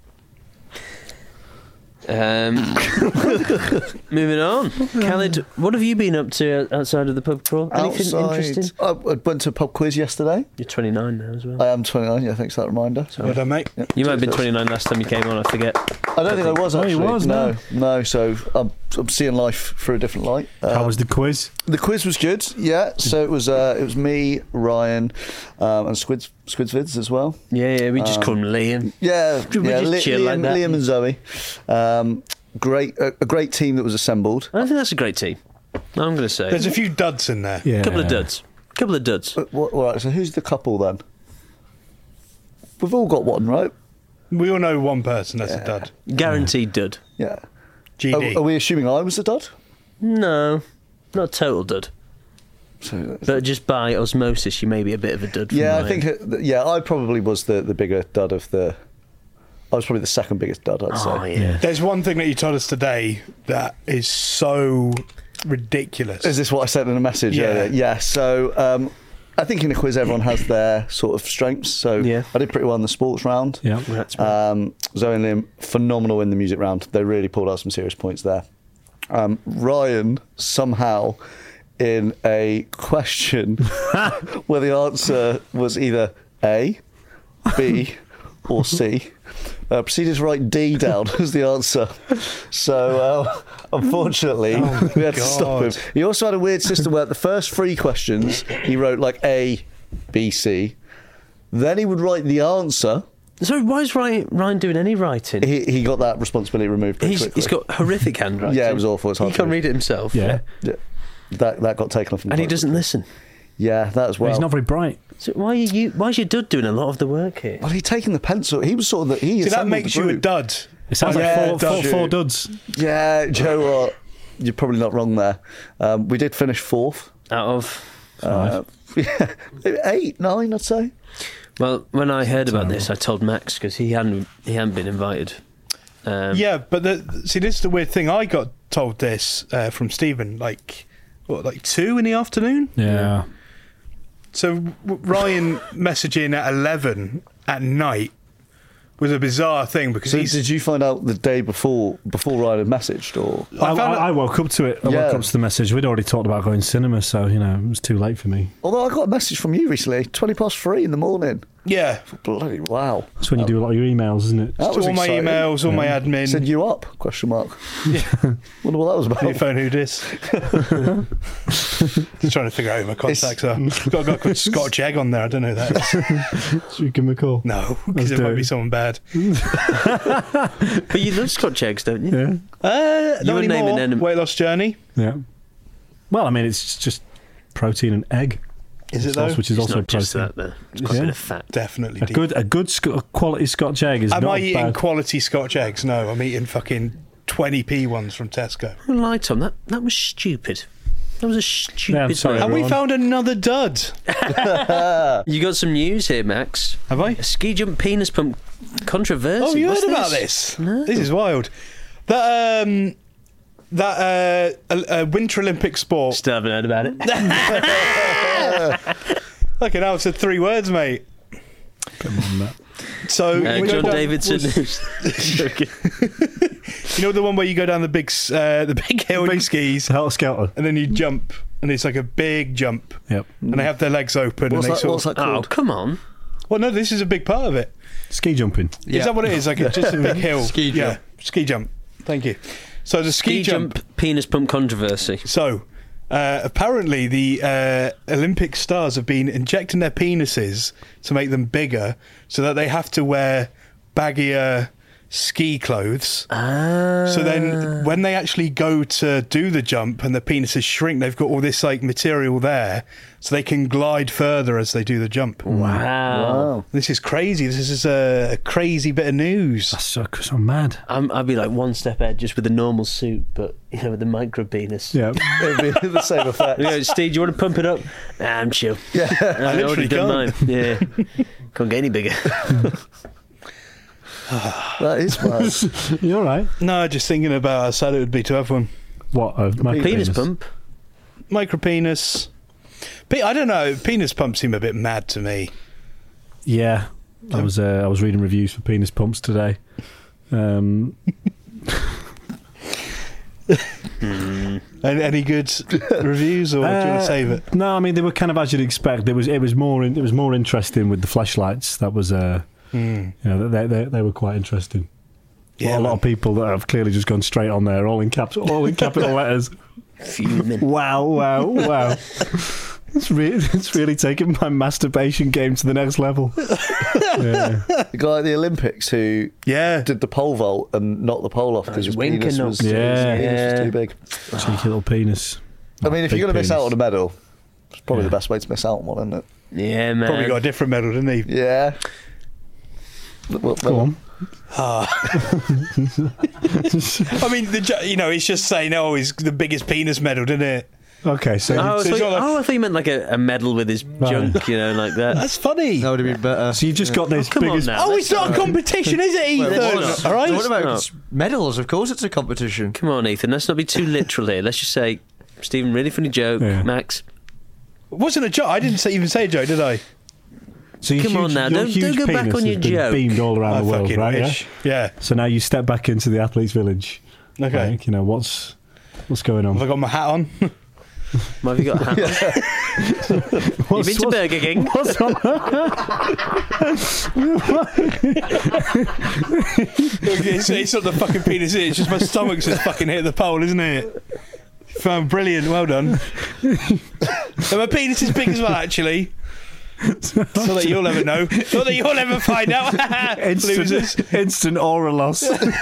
Moving on, Khaled, what have you been up to outside of the pub crawl? Anything interesting? I went to a pub quiz yesterday. You're 29 now as well. I am 29, yeah, thanks for that reminder. Well done, mate. Yeah, You might have been cheers. 29 last time you came on. I forget. I don't think I was Oh, actually. you was, no. So I'm seeing life through a different light. How was the quiz? The quiz was good, yeah. So it was me, Ryan, and Squids Vids as well. Yeah, we just call him Liam. Yeah, We yeah. just chill like that. Liam and Zoe. A great team that was assembled. I don't think that's a great team. I'm going to say There's a few duds in there. Yeah. couple of duds. All right, so who's the couple then? We've all got one, right? We all know one person that's a dud. Guaranteed dud. Yeah. GD. Are we assuming I was the dud? No, not a total dud. So, But just by osmosis, you may be a bit of a dud. From yeah, I mine. think. I probably was the bigger dud of the. I was probably the second biggest dud, I'd Oh say. yeah. There's one thing that you told us today that is so ridiculous. Is this what I said in a message? Yeah. Yeah. So I think in a quiz everyone has their sort of strengths. So Yeah. I did pretty well in the sports round. Yeah. That's right. Zoe and Liam, phenomenal in the music round. They really pulled out some serious points there. Ryan, somehow, in a question where the answer was either A, B, or C, proceeded to write D down as the answer. So, unfortunately, we had to stop him. He also had a weird system where the first 3 questions, he wrote like A, B, C. Then he would write the answer. So why is Ryan doing any writing? He got that responsibility removed pretty quickly. He's got horrific handwriting. Yeah, it was awful. It's hard He to can't read it himself. Yeah. Yeah. That got taken off him. And he quite doesn't quickly. listen. Yeah, that as well. He's not very bright. So why is your dud doing a lot of the work here? Well, he'd taken the pencil. He was sort of See, that assembled makes the you a group. dud. It sounds Yeah, like dud. four duds. Yeah, Joe, what? You're probably not wrong there. We did finish 4th. Out of... Yeah, 8, 9, I'd say. Well, when I heard about this, I told Max because he hadn't been invited. Yeah, but see, this is the weird thing. I got told this from Stephen, like 2 in the afternoon? Yeah. So Ryan messaging at 11 at night was a bizarre thing because So he's... did you find out the day before Ryan had messaged, or? I woke up to it. I Yeah. woke up to the message. We'd already talked about going cinema, so, it was too late for me. Although I got a message from you recently, 3:20 in the morning. Yeah. Bloody wow. That's when you do a lot of your emails, isn't it? That was All my exciting. emails, all my admin. Said you up? Question mark. Yeah. Wonder what that was about. Your phone, who dis? Just trying to figure out who my contacts are. Got a guy called Scotch Egg on there. I don't know who that is. Should we give him a call? No, because it do might it. be someone bad. But you love Scotch eggs, don't you? Yeah. Not were naming anymore. them- Weight loss journey. Yeah. Well, I mean, it's just protein and egg. Is it Sauce, though? which is It's also not just protein. that, though. It's quite a bit of fat. Definitely. A good quality Scotch egg is Am not I eating bad. quality Scotch eggs? No, I'm eating fucking 20p ones from Tesco. I won't lie, Tom. That was stupid. That was a stupid. I'm sorry, move. And we everyone. found another dud. You got some news here, Max. Have I? A ski jump penis pump controversy. Oh, you What's heard about this? No. This is wild. That Winter Olympic sport. Still haven't heard about it. Fucking hell, it's 3 words, mate. Come on, Matt. So we go John down- Davidson. Joking. You know the one where you go down the big hill and you skis, Helter Skelter. and then you jump, and it's like a big jump, Yep. and they have their legs open, What's and they that, sort what's of. that Oh, called? come on. Well, no, this is a big part of it. Ski jumping. Is that what it is? Like just a big hill. Ski jump. Yeah, ski jump. Thank you. So the ski jump. penis pump controversy. So apparently the Olympic stars have been injecting their penises to make them bigger, so that they have to wear baggier ski clothes. So then when they actually go to do the jump and the penises shrink, they've got all this like material there, so they can glide further as they do the jump. Wow. This is crazy. This is a crazy bit of news. That's so mad. I'd be like one step ahead just with a normal suit, but with a micro penis. Yeah. It'd be the same effect. You go, Steve, do you want to pump it up? Nah, I'm chill. Yeah. I already literally done mine. Yeah. Can't get any bigger. That is mad. You all right? No, just thinking about how sad it would be to have one. What? My Penis pump? Micro penis. I don't know. Penis pumps seem a bit mad to me. Yeah. I was reading reviews for penis pumps today. Any good reviews, or do you want to save it? No, I mean they were kind of as you'd expect. It was more interesting with the flashlights. That was they were quite interesting. Yeah, a lot of people that have clearly just gone straight on there, all in capital letters. Fuming. Wow. It's really taken my masturbation game to the next level. Yeah. The guy at the Olympics who did the pole vault and knocked the pole off because his winking penis up. was, Yeah. his penis was too big. Cheeky little penis. I mean, if Big you're going to miss penis. out on a medal, it's probably Yeah. the best way to miss out on one, isn't it? Yeah, man. Probably got a different medal, didn't he? Yeah. Go on. I mean, it's just saying, he's the biggest penis medal, didn't it? Okay, so I So it's not like- thought you meant like a medal with his junk, like that. That's funny. That would have been better. you've just got this come on biggest. now. Oh, it's not a competition, is it, Ethan? Well, it's not. All right. What about No. medals? Of course, it's a competition. Come on, Ethan. Let's not be too literal here. Let's just say, Stephen, really funny joke. Yeah. Max, It wasn't a joke. I didn't even say a joke, did I? So your Come on now, your don't huge go back penis on your has been joke. beamed all around I the world, fucking right? wish. Yeah. So now you step back into the athletes' village. Okay. Like, you know what's going on? Have I got my hat on? What have you got? You've been to Burger King. What's on? It's not the fucking penis, is it? It's just my stomach's just fucking hit the pole, isn't it? Brilliant, well done. And my penis is big as well, actually. So that you'll ever know. So that you'll ever find out. Losers. Instant aura loss.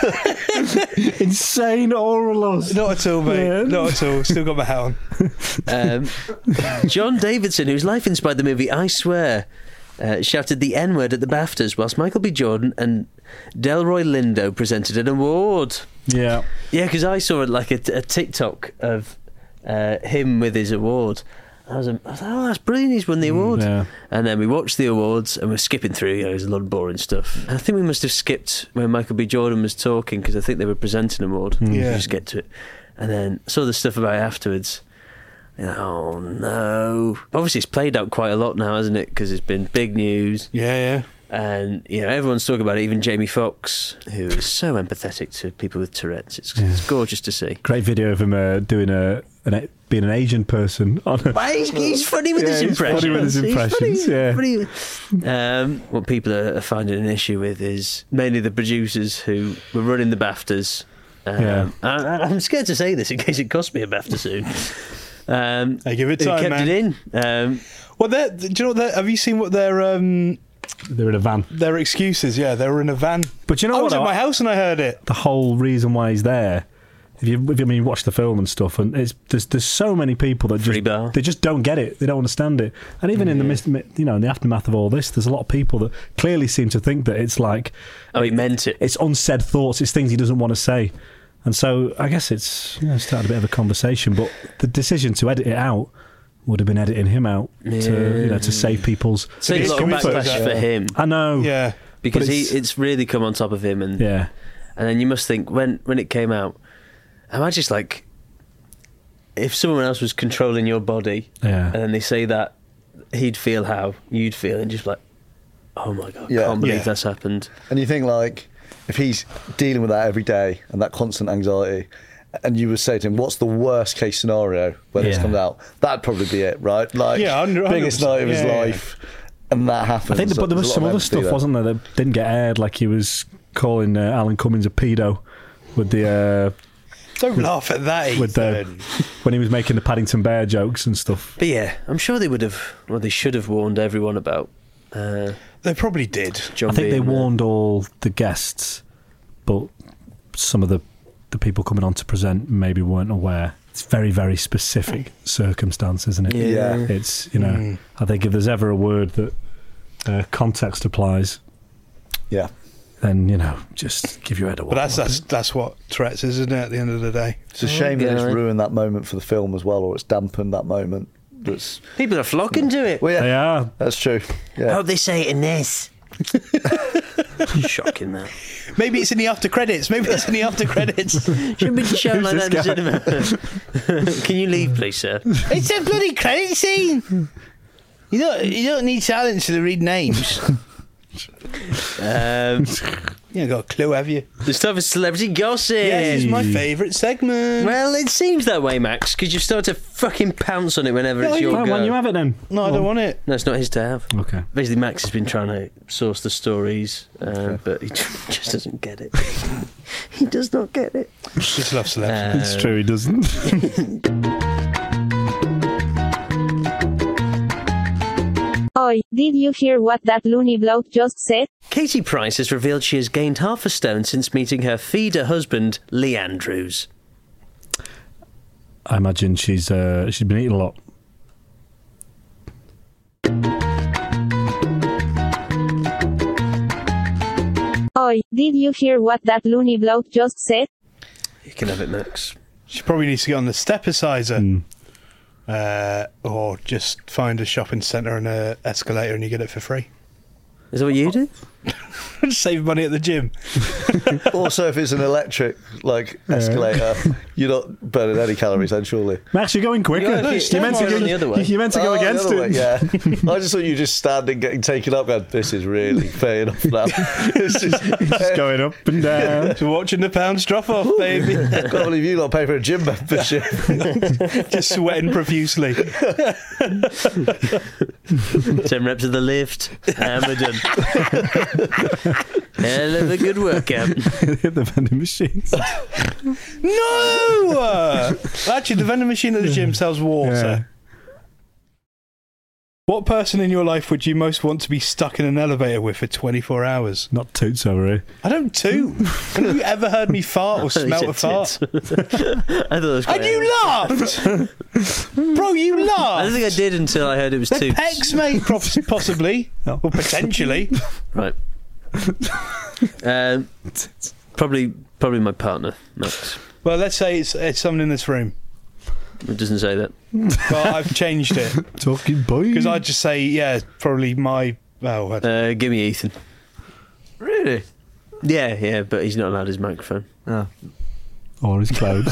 Insane aura loss. Not at all, mate. Yeah. Not at all. Still got my hat on. John Davidson, whose life inspired the movie I Swear, shouted the N-word at the BAFTAs whilst Michael B. Jordan and Delroy Lindo presented an award. Yeah. Yeah, because I saw like a TikTok of him with his award. I was like, oh, that's brilliant, he's won the award. Yeah. And then we watched the awards and we're skipping through, there's a lot of boring stuff. I think we must have skipped when Michael B. Jordan was talking because I think they were presenting an award. Yeah. Just get to it. And then saw the stuff about it afterwards. Oh no. Obviously it's played out quite a lot now, hasn't it? Because it's been big news. Yeah. And, everyone's talking about it, even Jamie Foxx, who is so empathetic to people with Tourette's. It's gorgeous to see. Great video of him doing being an Asian person on a... Well, he's funny with his impressions. Funny with his impressions, What people are finding an issue with is mainly the producers who were running the BAFTAs. I'm scared to say this in case it costs me a BAFTA soon. They give it time, kept man. it in. Well, do you know what? Have you seen what their They're in a van. their excuses? Yeah, they were in a van. But you know I what? was at my house and I heard it. The whole reason why he's there, if you watch the film and stuff, and there's so many people that Free bar. they just don't get it. They don't understand it. And even in in the aftermath of all this, there's a lot of people that clearly seem to think that it's like, Oh, he meant it. it's unsaid thoughts, it's things he doesn't want to say. And so I guess it's started a bit of a conversation, but the decision to edit it out would have been editing him out to save people's So it's a lot of comfort. backlash for him I know. Yeah. because But it's really come on top of him, and Yeah. and then you must think when it came out, imagine just like if someone else was controlling your body, Yeah. and then they say that, he'd feel how you'd feel, and just like, oh my god, I Yeah. can't believe Yeah. that's happened. And you think, like, if he's dealing with that every day and that constant anxiety, and you would say to him, what's the worst case scenario when this Yeah. comes out? That'd probably be it, right? Like, Yeah, 100%. biggest night of his Yeah, yeah. life, and that happens. I think, but there was some other stuff, wasn't there, that didn't get aired, like he was calling Alan Cummings a pedo with the Don't laugh at that, with the Ethan. when he was making the Paddington Bear jokes and stuff. But yeah, I'm sure they would have, well, they should have warned everyone about They probably did. John. I think they being, warned all the guests, but some of the people coming on to present maybe weren't aware. It's very, very specific circumstance, isn't it? Yeah. It's, I think if there's ever a word that context applies, Yeah. then, just give your head a But wobble. that's what Tourette's is, isn't it, at the end of the day? It's a shame that yeah. it's ruined that moment for the film as well, or it's dampened that moment. That's People are flocking to it. well, yeah, They are. that's true. I Yeah. hope they say it in this. Shocking that. Maybe it's in the after credits. Shouldn't be shown like that in the cinema. Can you leave, please, sir? It's a bloody credit scene. You don't need silence to read names. You ain't got a clue, have you? The stuff is celebrity gossip. Yes, it's my favourite segment. Well, it seems that way, Max, because you've started to fucking pounce on it whenever it's your Fine, go. why don't you have it then? No, I don't want it. No, it's not his to have. Okay. Basically, Max has been trying to source the stories, but he just doesn't get it. He does not get it. Just love celebrity. It's true, he doesn't. Oi, did you hear what that loony bloke just said? Katie Price has revealed she has gained half a stone since meeting her feeder husband, Lee Andrews. I imagine she's been eating a lot. Oi, did you hear what that loony bloke just said? You can have it, Max. She probably needs to get on the stepasizer. Or just find a shopping centre and an escalator and you get it for free. Is that what you do? Save money at the gym. Also, if it's an electric escalator, you're not burning any calories then, surely. Max, you're going quicker. Yeah, You meant to going the other way. You meant to go Oh, the against other way, it. yeah. I just thought you were just standing, getting taken up, going, this is really paying off now. It's just, Just going up and down. So watching the pounds drop off, baby. can't believe you not pay for a gym membership. Just sweating profusely. 10 reps of the lift. And we're done. Hell of a good workout. Hit the vending machines. No! Actually, the vending machine at the gym sells water. Yeah. What person in your life would you most want to be stuck in an elevator with for 24 hours? Not toots over here. I don't toot. Have you ever heard me fart or smelt a fart? I thought it was quite And you laughed! Bro, you I laughed! don't think I did until I heard it was They're toots. pecs, mate, possibly. No. Or potentially. Right. Probably my partner, Max. Well, let's say it's someone in this room. It doesn't say that. Well, I've changed it. Talking boy. Because I'd just say, yeah, probably my... Oh, I don't- Give me Ethan. Really? Yeah, but he's not allowed his microphone. Oh. Or his clothes.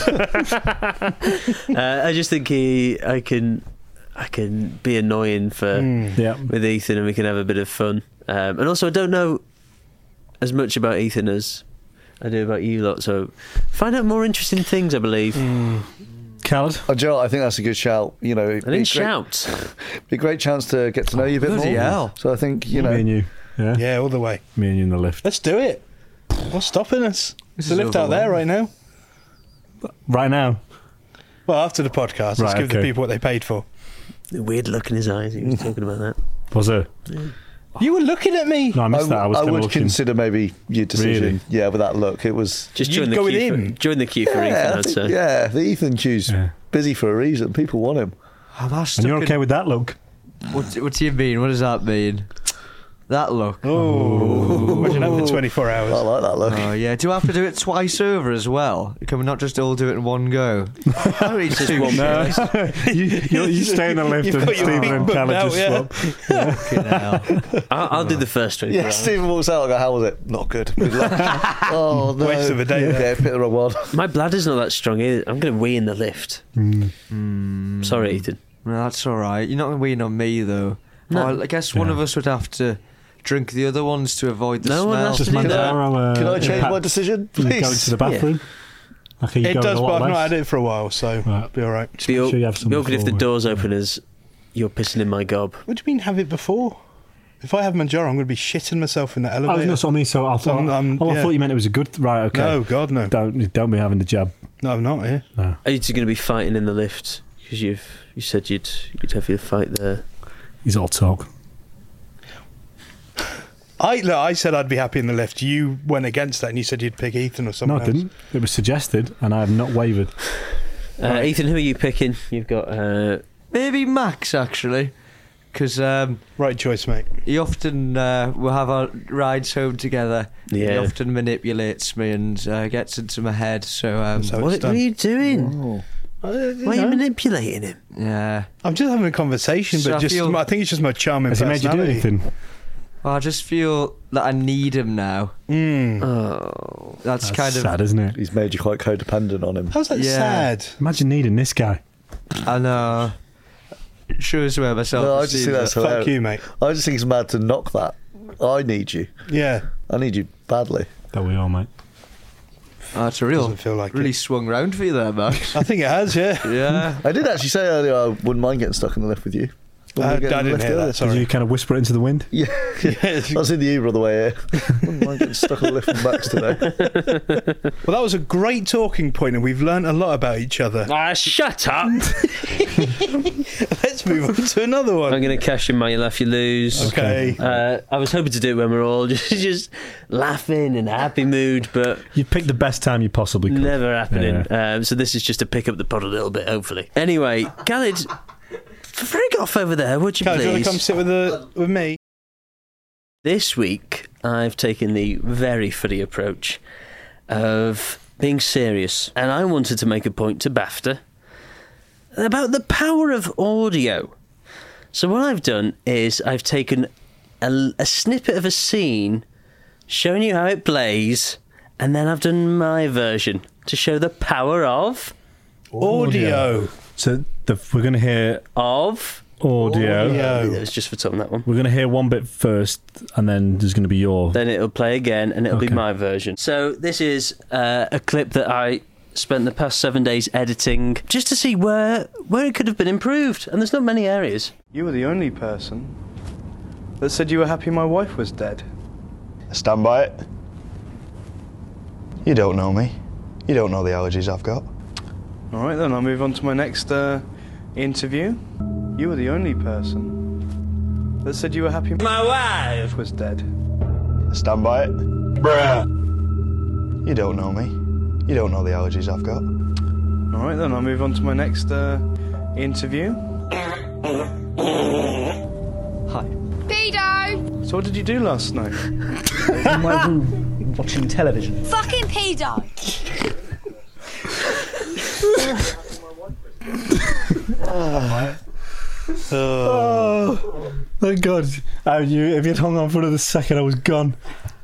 I just think I can be annoying Yeah. with Ethan, and we can have a bit of fun. And also, I don't know as much about Ethan as I do about you lot, so find out more interesting things, I believe. Called. Oh, Joe, I think that's a good shout. You know, I didn't shout. Be a great chance to get to know you a bit Bloody more. hell. So I think, Me and you. Yeah. Yeah, all the way. Me and you in the lift. Let's do it. What's stopping us? This There's a is lift out there right now. Right now. Well, after the podcast, let's Right, give the okay. people what they paid for. The weird look in his eyes. He was talking about that. Was it? You were looking at me. No, I missed that. I was kind of would looking. consider maybe your decision. Really? Yeah, with that look. It was... Just You'd join the go with queue. him. Join the queue for Yeah, Ethan, I I'd think- say. yeah, the Ethan queue's Yeah. busy for a reason. People want him. And you're okay with that look? What do you mean? What does that mean? That look. Oh, imagine that for 24 I hours. like that look. Oh yeah. Do I have to do it twice over as well? Can we not just all do it in one go? I don't need two one shifts. you stay in the lift You've and got your Stephen feet and booked Callum out, just yeah. swap. Fucking hell. I'll do the first 24 Yeah, hours. Stephen walks out. I go, "How was it? Not good." Good luck. Oh no! Waste of a day there. Yeah, pick the wrong one. My bladder's not that strong either. I'm going to wee in the lift. Sorry, Ethan. No, that's all right. You're not going to win on me though. No. Oh, I guess one Yeah. of us would have to drink the other ones to avoid the No one smell. has to Just do man that. Can I change my decision, Can you please? go into the bathroom? Okay, you It go does, a lot but I've not less. had it for a while, so Right. be all right. Be make sure you have some awkward if the before. doors open as you're pissing in my gob. What do you mean have it before? If I have Manjaro, I'm going to be shitting myself in that Oh, elevator. no, so I mean, so I thought, I thought you meant it was a good. Right, okay. No, God, no. Don't be having the jab. No, I'm not here. No. Are you two going to be fighting in the lift? Because you said you'd have your fight there. He's all talk. I said I'd be happy in the lift. You went against that and you said you'd pick Ethan or No, someone I didn't. It was suggested, and I have not wavered. Right. Ethan, who are you picking? You've got Maybe Max actually, because else. Right choice, mate. he often will have our rides home together. He yeah. often manipulates me and gets into my head. So So What it's are done. you doing? Oh. Why are you manipulating him? yeah, I'm just having a conversation, So but I I think it's just my charming Has he made personality. you do anything? well, I just feel that I need him now. Oh, That's That's kind of sad, isn't it? He's made you quite codependent on him. How's that Yeah. sad? Imagine needing this guy. I know. Shows where myself. No, I just think that's Fuck hilarious. you, mate. I just think it's mad to knock that. I need you. Yeah, I need you badly. That we all, mate. It's a real, doesn't feel like really it. swung round for you there, Max. I think it has, yeah. Yeah. I did actually say earlier I wouldn't mind getting stuck in the lift with you. When we I were getting in the didn't lift hear earlier. that, sorry. Did you kind of whisper it into the wind? Yeah, I was in the Uber on the way here. Wouldn't mind getting stuck on the lift with Max today. Well, that was a great talking point, and we've learnt a lot about each other. shut up! Let's move on to another one. I'm going to cash in my you laugh, you lose. Okay. I was hoping to do it when we're all just laughing in a happy mood, but You picked the best time you possibly could. never happening. So this is just to pick up the pod a little bit, hopefully. Anyway, Khaled, frig off over there, would you Cal, do you want please? to come sit with me? This week, I've taken the very funny approach of being serious, and I wanted to make a point to BAFTA about the power of audio. So what I've done is I've taken a snippet of a scene showing you how it plays, and then I've done my version to show the power of Audio. So we're going to hear audio. Audio. It was just for Tom, that one. We're going to hear one bit first, and then there's going to be your. Then it'll play again, and it'll be Okay. my version. So this is a clip that I spent the past 7 days editing, just to see where it could have been improved. And there's not many areas. You were the only person that said you were happy my wife was dead. I stand by it. You don't know me. You don't know the allergies I've got. All right, then I'll move on to my next interview. You were the only person that said you were happy my wife was dead. I stand by it. Bruh. You don't know me. You don't know the allergies I've got. All right, then I'll move on to my next interview. Hi. Pedo! So what did you do last night? In my room, watching television. Fucking pedo! Oh, thank God. If you'd hung on for another second, I was gone.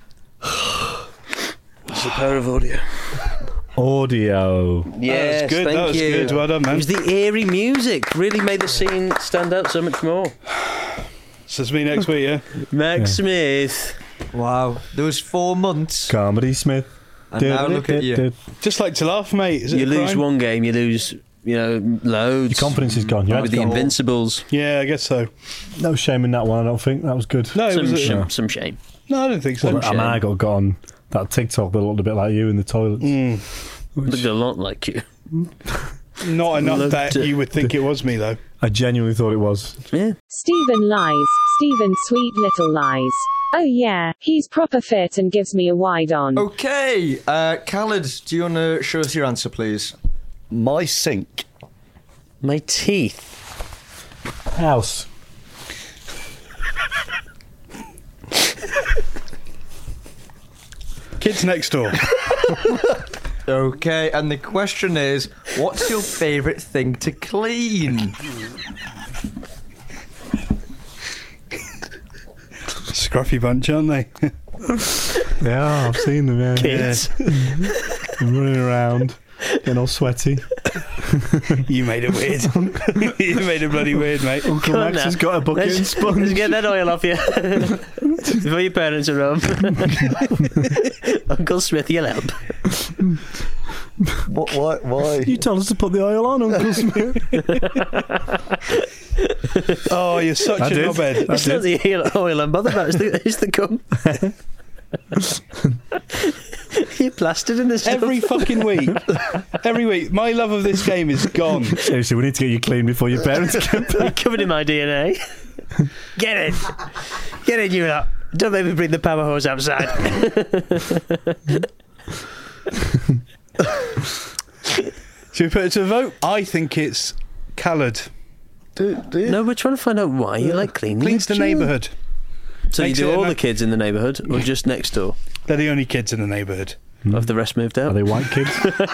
It's the power of audio. Audio. Yes, that was good. thank That was you. good. Well done, man. It was the eerie music. Really made the scene stand out so much more. So it's me next week, yeah? Max Smith. Wow. There was 4 months. Comedy Smith. And now look at you. Just like to laugh, mate. Is it You a lose crime? one game, you lose, loads. Your confidence is gone. Your With head's the gone. Invincibles. Yeah, I guess so. No shame in that one, I don't think. That was good. No, it was Some shame. no, I don't think so. Well, and I got on that TikTok that looked a bit like you in the toilets. Looked a lot like you. Not enough Looked that at- you would think it was me, though. I genuinely thought it was. Yeah. Stephen lies. Stephen sweet little lies. Oh yeah, he's proper fit and gives me a wide on. Okay. Khaled, do you want to show us your answer, please? My sink. My teeth. House. Kids next door. Okay, and the question is, what's your favourite thing to clean? Scruffy bunch, aren't they? Yeah, I've seen them. Yeah. Kids. Them running around, getting all sweaty. You made it weird. You made it bloody weird, mate. Uncle Come on Max now. has got a bucket and Let's sponge. get that oil off you. Before your parents are home. Uncle Smith, you'll help. What? Why? You told us to put the oil on, Uncle Smith. Oh, you're such I a did. knobhead. It's not the oil I'm bothered about, it's the cum. You're plastered in this stuff. Every fucking week. Every week. My love of this game is gone. Seriously, we need to get you clean before your parents get You're back. covered in my DNA. Get in. Get in, you lot. Don't make me bring the power hose outside. Should we put it to a vote? I think it's Khaled. No, we're trying to find out why you like cleaning. Cleans the neighbourhood. So you Makes do it all a- the kids in the neighbourhood, or just next door? They're the only kids in the neighbourhood. Have the rest moved Are out? they white kids?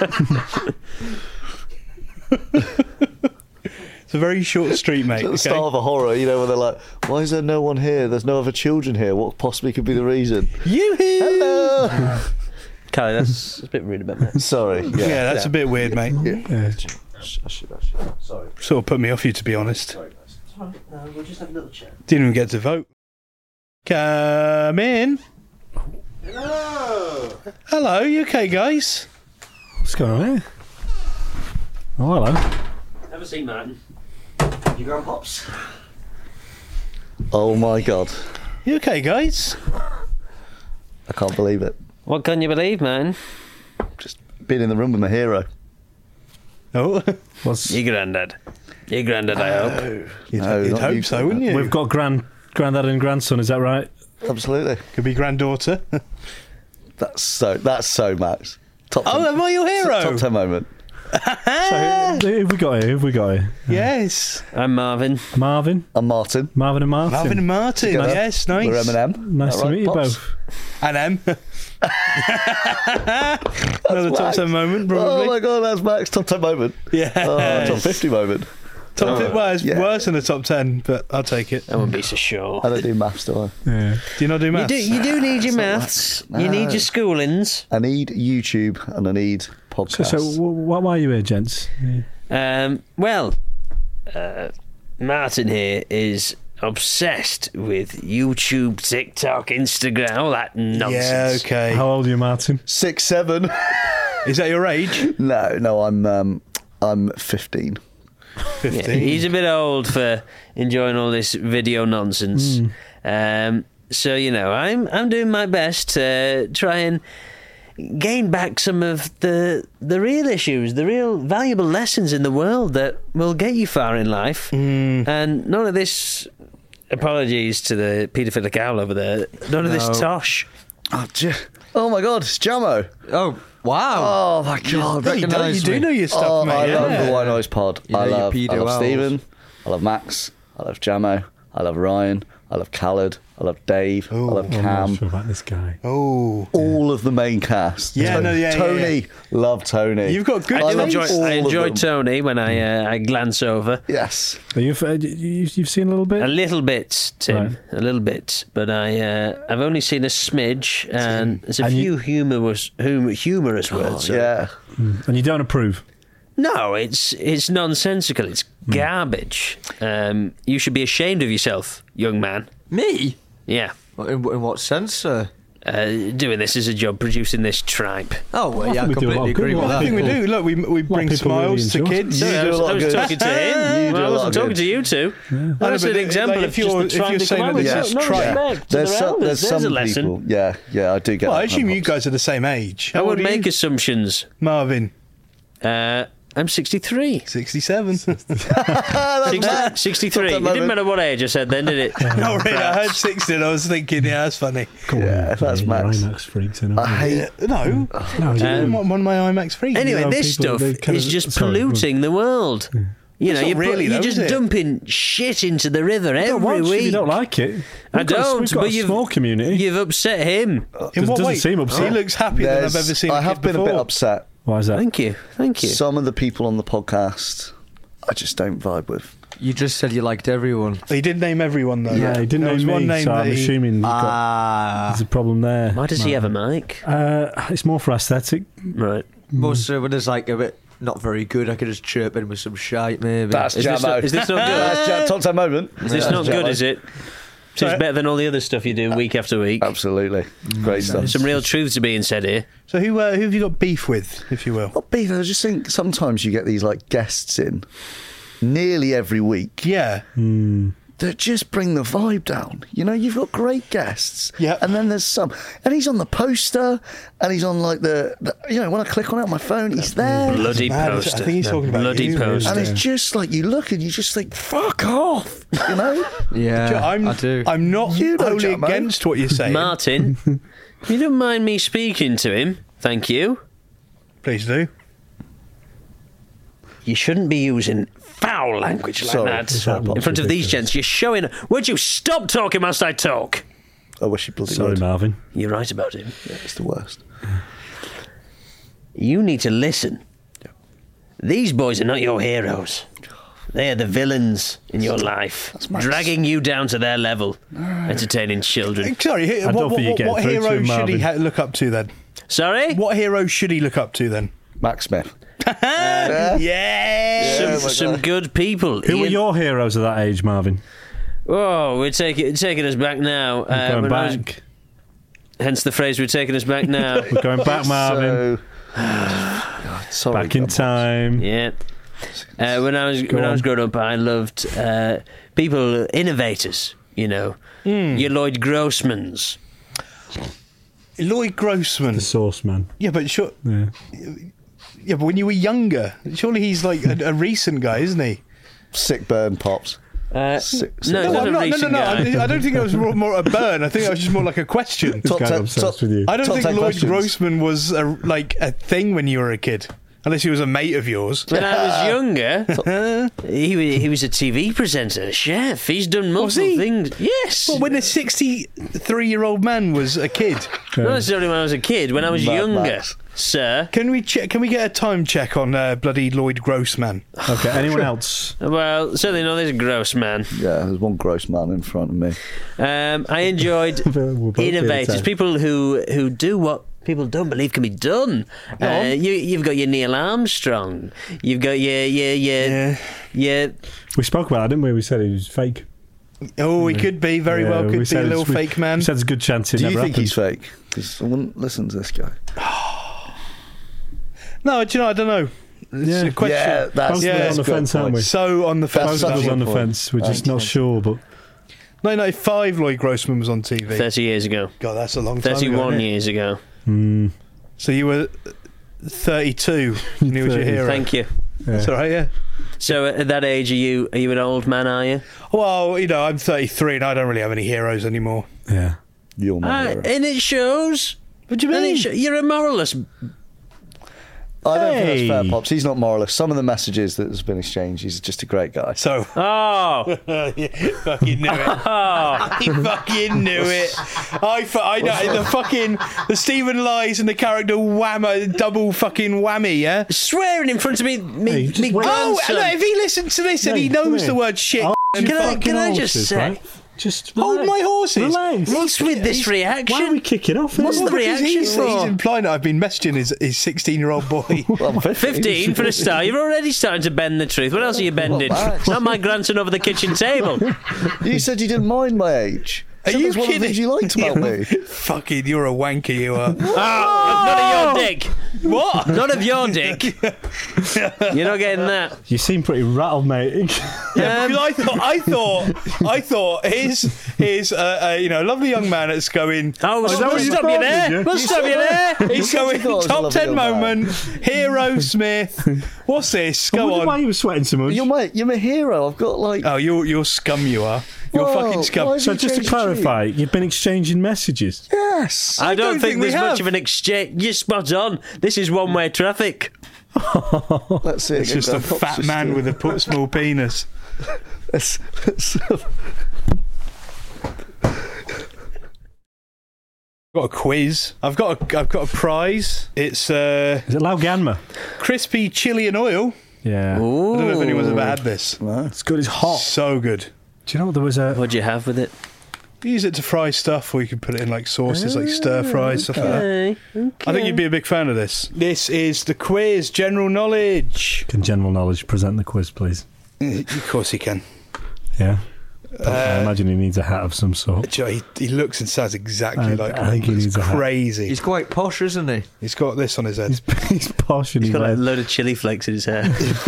It's a very short street, mate. At the Okay? start of a horror, where they're like, why is there no one here? There's no other children here. What possibly could be the reason? Yoo-hoo! Hello! Callie, that's a bit rude about that. Sorry. Yeah, that's a bit weird, mate. Yeah. Sorry. Sort of put me off you, to be honest. We'll just have a little chat. Didn't even get to vote. Come in. Hello. Hello, you okay, guys? What's going on here? Oh, hello. Have a seat, Martin. You going pops? Oh my god. You okay, guys? I can't believe it. What can you believe, man? Just being in the room with my hero. Oh, What's, Your granddad. Your granddad, I hope. you'd, No, you'd not hope you. so, wouldn't you? we've got granddad and grandson, is that right? Absolutely. Could be granddaughter. That's so Max. Top 10, Oh, am I your hero? top 10 moment. So, who have we got here? Who have we got here? Yes. I'm Marvin. Marvin? I'm Martin. Marvin and Martin. Marvin and Martin. Together. Yes, nice. We're Eminem. Nice That to right, meet you Pops? both. And M. Another top Max. 10 moment, Oh probably. my god, that's Max. Top 10 moment. Yeah. Oh, top 50 moment. Top 10, well, it's Yeah. worse than the top 10, but I'll take it. I wouldn't be so sure. I don't do maths, do I? Yeah. Do you not do maths? You do need your It's not maths. like- You need No. your schoolings. I need YouTube and I need podcasts. Why are you here, gents? Well, Martin here is obsessed with YouTube, TikTok, Instagram, all that nonsense. Yeah, okay. How old are you, Martin? 6, 7. Is that your age? No, I'm 15. 15. Yeah, he's a bit old for enjoying all this video nonsense. So I'm doing my best to try and gain back some of the real issues, the real valuable lessons in the world that will get you far in life. And none of this. Apologies to the paedophilic owl over there. None of this tosh. Oh my God, it's Jamo. Oh, wow. Oh my God. You do know your stuff, Oh, mate. I love yeah. the White Noise Pod. You know I your love pedo owls. Stephen. I love Max. I love Jamo. I love Ryan. I love Khaled. I love Dave. I love I'm Cam. not sure about this guy. Oh. All of the main cast. Yeah, Tony. yeah. Love Tony. You've got good I love taste. all I of enjoyed them. Tony when I glance over. Yes. You've seen a little bit? A little bit, Tim. Right. A little bit. But I've only seen a smidge, and there's a And few humorous words. so- Yeah. And you don't approve? No, it's nonsensical. It's garbage. You should be ashamed of yourself, young man. Me? Yeah. In what sense, sir? Doing this as a job, producing this tripe. Oh, well, yeah, I think we do a lot completely of good agree with work. that. I think we do. Look, we bring people really smiles to enjoy it. kids. You Sorry, do a lot I of was good. talking to him. You do Well, I a lot wasn't of talking good. to you two. I know, That's but an like, example if of you're- just the if tribe you're they saying come that out with. this is No tripe. respect to their elders. There's There's some a lesson. people. Yeah, I do get Well, I that. assume you guys are the same age. I How would old are make you? assumptions. Marvin, I'm 63. 67. 63. It didn't matter what age I said then, did it? Not really. I heard 60 and I was thinking, yeah, that's funny. Yeah, that's Max. IMAX freaks, you know. I hate. No, one of my IMAX freaks. Anyway, know, this people, stuff they kind is of- just sorry, polluting the world. You know, It's not really, you're though, just is it? dumping shit into the river Don't every watch if week. you don't like it. I We've got a- don't, we've got but a you've small community. You've upset him. In what doesn't way? seem upset. He looks happier than I've ever seen. I have been a bit before. upset. Why is that? Thank you. Some of the people on the podcast, I just don't vibe with. You just said you liked everyone. He did name everyone though. Yeah, he didn't There was name one me, name so that I'm he- assuming there's a problem there. Why does he have a mic? It's more for aesthetic. Right. Most when it's like a bit not very good, I could just chirp in with some shite, maybe. That's Is this Jamo. not- is this not good? That's top 10 moment. Is this not good, is it? So it's Sorry. better than all the other stuff you do week after week. Absolutely. Great stuff. There's some real truths are being said here. So who have you got beef with, if you will? Not beef, I just think sometimes you get these like guests in nearly every week Yeah. that just bring the vibe down. You know, you've got great guests. Yep. And then there's some. And he's on the poster and he's on like the you know, when I click on it on my phone, he's there. Bloody mad. I poster. think he's talking about Bloody you. poster. And it's just like you look and you just think, fuck off. You know? yeah, I'm, I do. I'm not You know, wholly Jamo. against what you're saying. Martin, you don't mind me speaking to him? Thank you. Please do. You shouldn't be using foul language like Sorry. that Sorry. in front of these gents. You're showing. Would you stop talking whilst I talk? I wish you bloody Sorry, would. Marvin. You're right about him. It's the worst. You need to listen. These boys are not your heroes. They are the villains in your life, dragging you down to their level, entertaining children. Sorry, I don't think you get what through to hero him, should he Marvin. look up to then? Sorry? What hero should he look up to then? Max Smith. Yeah. Some good people. Who were Ian- your heroes of that age, Marvin? Oh, we're taking us back now. Going when I was- back. hence the phrase, we're taking us back now. We're going back, Marvin. So, God, sorry, back in God. time. Yeah. When I was growing up, I loved people, innovators. You know, your Lloyd Grossmans. Lloyd Grossman. The Source Man. Yeah, but sure. Yeah. Yeah, but when you were younger, surely he's like a recent guy, isn't he? Sick burn pops. No, Sick- he's not I'm a not, recent no. guy. I don't think it was more a burn. I think that was just more like a question. This guy's ten- obsessed with you. I don't Top think 10 Lloyd questions. Grossman was a thing when you were a kid, unless he was a mate of yours. When I was younger, he was a TV presenter, a chef. He's done multiple he? things. Yes. Well, when a 63-year-old man was a kid. Not necessarily when I was a kid. When I was Mad younger. Max. sir. Can we get a time check on bloody Lloyd Grossman? Okay, anyone else? Well, certainly not this gross man. Yeah, there's one gross man in front of me. I enjoyed We'll both be innovators, at the people who do what people don't believe can be done. You've got your Neil Armstrong. You've got your. We spoke about that, didn't we? We said he was fake. Oh, he could be very well. Could we be said a little it's- fake man. We said there's a good chance it Do you never think happened. he's fake? Because I wouldn't listen to this guy. No, do you know? I don't know. It's Yeah. a question. Yeah, that's Both of us yeah, on the good fence, aren't point. we? So on the fence. That's Both of us such a on the point. fence. We're just not sure, but 1995, Lloyd Grossman was on TV. 30 years ago. God, that's a long time ago. 31 isn't it? years ago. So you were 32 and he was your 30. hero. Thank you. That's all right, yeah. So at that age, are you an old man, are you? Well, you know, I'm 33 and I don't really have any heroes anymore. yeah. You're my hero. And it shows. What do you mean? You're a moralist. I don't think Hey. that's fair, Pops. He's not moralist. Some of the messages that has been exchanged, he's just a great guy. So, Oh. you fucking knew it. You fucking knew it. I know the Stephen Lies and the character whammer, double fucking whammy, yeah? Swearing in front of me Hey, just wait. Oh, grandson. look, if he listens to this and he Hey, come knows here. the word shit, Oh, and Can I fucking just horses, say- right? Just hold relax. my horses. Relax. What's with this Why are we reaction? kicking off? What's the What? reaction He's for? implying that I've been messaging his 16-year-old boy. Well, 15 for a start. You're already starting to bend the truth. What else are you bending? Max. Not my grandson over the kitchen table. You said you didn't mind my age. Are So you that's one of the kidding? things you liked about me. Fucking, you're a wanker, you are. None of your dick. What? None of your dick. You're not getting that. You seem pretty rattled, mate. Yeah, because I thought his lovely young man that's going. Oh, we'll that what you stop you thought, there. did you? We'll stop you there. He's said going you thought I was a top lovely 10 young man. moment, Hero Smith. What's this? I Go wonder why on. you were sweating so much. You're my hero. I've got like. Oh, you're scum. You are. You're Whoa, fucking scum. why So have you just to changed clarify, you've been exchanging messages. Yes. I don't think we there's much have. of an exchange. You're spot on. This is one-way traffic. Let's see. It's just a fat man with a small penis. Let's Got a quiz. I've got a prize. It's Is it Lauganma? crispy chili and oil. Yeah. I don't know if anyone's ever had this. It's good. It's hot. So good. Do you know what there was a? What'd you have with it? You use it to fry stuff, or you can put it in like sauces, like stir fries, stuff like that. I think you'd be a big fan of this. This is the quiz, general knowledge. Can general knowledge present the quiz, please? Of course he can. Yeah. I imagine he needs a hat of some sort. Joe, he looks and sounds exactly like I think he It's needs a hat. crazy. He's quite posh, isn't he? He's got this on his head. He's posh and He's he's got like a red. load of chili flakes in his hair.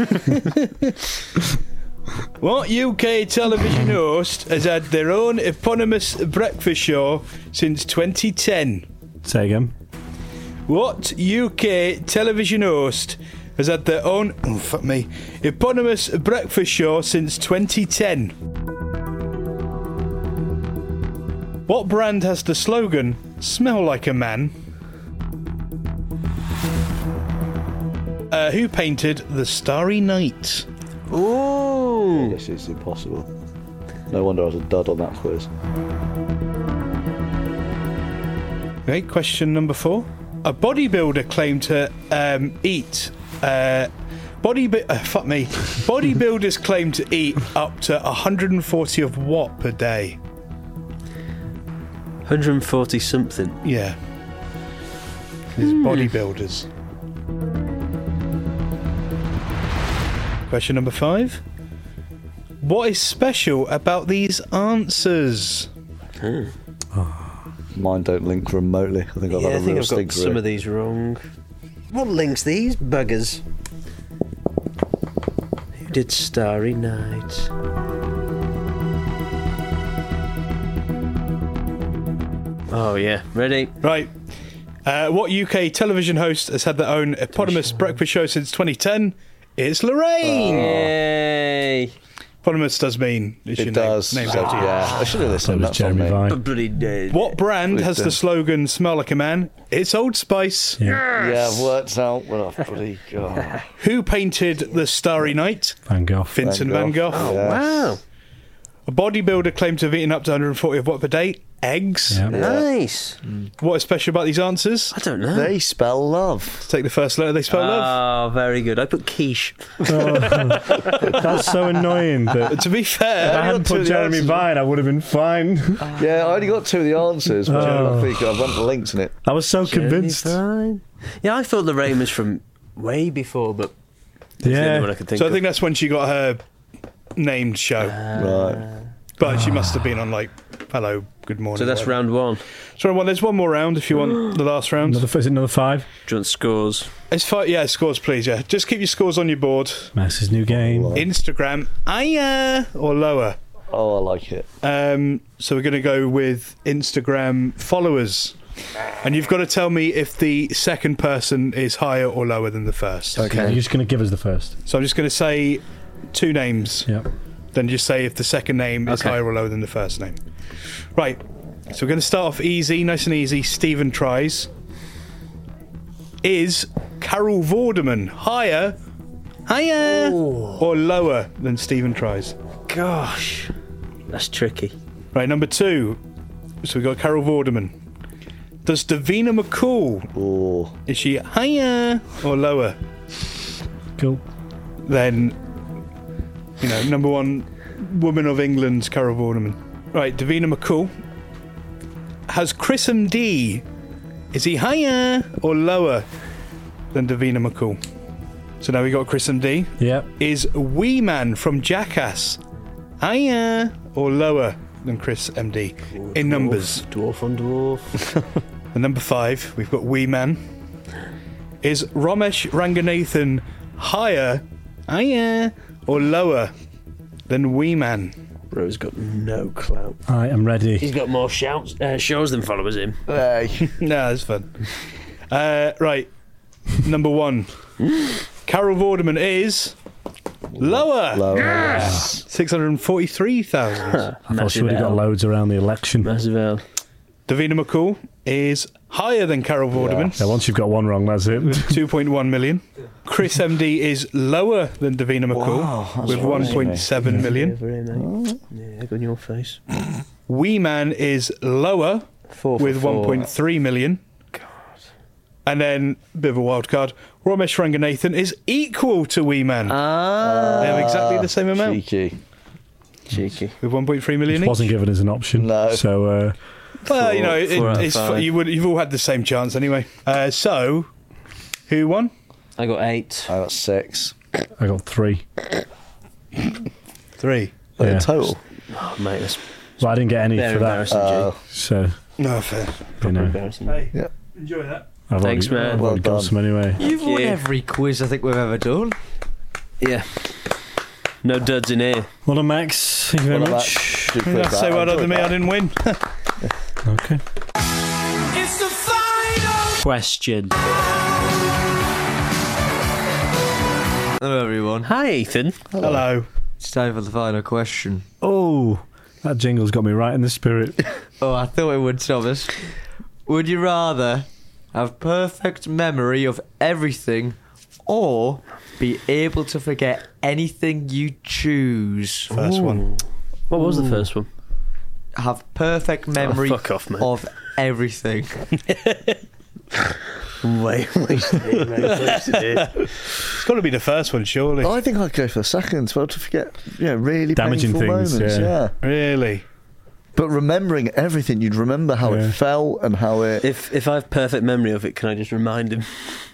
What UK television host has had their own eponymous breakfast show since 2010? Say again. What UK television host has had their own eponymous breakfast show since 2010? What brand has the slogan "Smell like a man"? Who painted The Starry Night? Ooh. This is impossible. No wonder I was a dud on that quiz. Okay, question number 4. A bodybuilder claimed to eat. Bodybuilders claim to eat up to 140 of what per day? 140 something. Yeah. These bodybuilders. Question number 5. What is special about these answers? Mine don't link remotely. I think I've Yeah, had I a think real I've got stinker. some of these wrong. What links these buggers? Who did Starry Night? Oh yeah, ready? Right. What UK television host has had their own eponymous breakfast show since 2010? It's Lorraine. Yay! Eponymous does mean it's your It does. Named So, after you. yeah, I should have So listened. was That's on Jeremy me. Vine. Bloody dead. What brand has We've the done. slogan "Smell like a man"? It's Old Spice. Yeah, I've worked out. Well, bloody God. Who painted The Starry Night? Van Gogh. Vincent Van Gogh. Wow. A bodybuilder claimed to have eaten up to 140 of what per day? Eggs. Yeah. Nice. What is special about these answers? I don't know. They spell love. Let's take the first letter. They spell love. Oh, very good. I put quiche. That's so annoying. That To be fair, if I hadn't put Jeremy Vine, I would have been fine. Yeah, I only got 2 of the answers, but Oh. I think I've got the links in it. I was so convinced. Fine. Yeah, I thought Lorraine was from way before, but it's the Yeah. only one I could think So I of. think that's when she got her named show. Right. But she must have been on like Hello, Good Morning. So that's whatever. round one. So there's one more round if you want the last round. Is it another 5? Do you want scores? It's 5. Yeah, scores, please. Yeah, just keep your scores on your board. Max's new game. Instagram, higher or lower. Oh, I like it. So we're going to go with Instagram followers, and you've got to tell me if the second person is higher or lower than the first. Okay. You're just going to give us the first. So I'm just going to say 2 names. Yep. Then just say if the second name is Okay. higher or lower than the first name. Right. So we're going to start off easy, nice and easy. Stephen tries. Is Carol Vorderman higher or lower than Stephen tries? Gosh, that's tricky. Right, number 2. So we've got Carol Vorderman. Does Davina McCall, Oh, is she higher or lower Cool. than, number 1 woman of England's Carol Vorderman? Right, Davina McCall. Has Chris MD, is he higher or lower than Davina McCall? So now we got Chris MD. Yep. Is Wee Man from Jackass higher or lower than Chris MD in numbers? Dwarf on dwarf. And number 5, we've got Wee Man. Is Ramesh Ranganathan higher or lower than Wee Man? Bro's got no clout. I am ready. He's got more shows than followers in. hey. No, that's fun. Right, number 1. Carol Vorderman is lower. Lower. 643,000. I thought she Massive would have got L. loads around the election. Massive L. Davina McCall is higher than Carol Vorderman. Yeah, once you've got one wrong, that's it. 2.1 million. Chris MD is lower than Davina McCall with 1.7 million. Over here, mate. Yeah, go in your face. Wee Man is lower 4 for with 4. 1.3 million. And then, bit of a wild card, Ramesh Ranganathan is equal to Wee Man. They have exactly the same amount Cheeky. Cheeky. with 1.3 million each. Wasn't given as an option. No. So, Well, Four out of it's 5. you've all had the same chance anyway. So, who won? I got 8. I got 6. I got 3. 3. Yeah. In total. Oh, mate, that's Well, I didn't get any very for that. embarrassing, G. So, No fair. you know, Embarrassing. Hey, Yeah. enjoy that. I've Thanks, already, man. I've already Well got done. some anyway. You've won you. every quiz I think we've ever done. Yeah. No duds in here. Well done, Max. Thank you very Well done, much. Max. Good You quiz, have to say that. well done to Enjoyed me, I that. didn't win. Okay. Question. Hello, everyone. Hi, Ethan. Hello. It's time for the final question. Oh, that jingle's got me right in the spirit. Oh, I thought it would, Thomas. Would you rather have perfect memory of everything or be able to forget anything you choose? First one. What was the first one? Have perfect memory fuck off, man. of everything. Wasted it, mate. Wasted it. It's got to be the first one, surely. I think I'd go for the second, to be able to forget, really Damaging painful things, moments. yeah. Really? But remembering everything, you'd remember how Yeah. it felt and how it. If I have perfect memory of it, can I just remind him?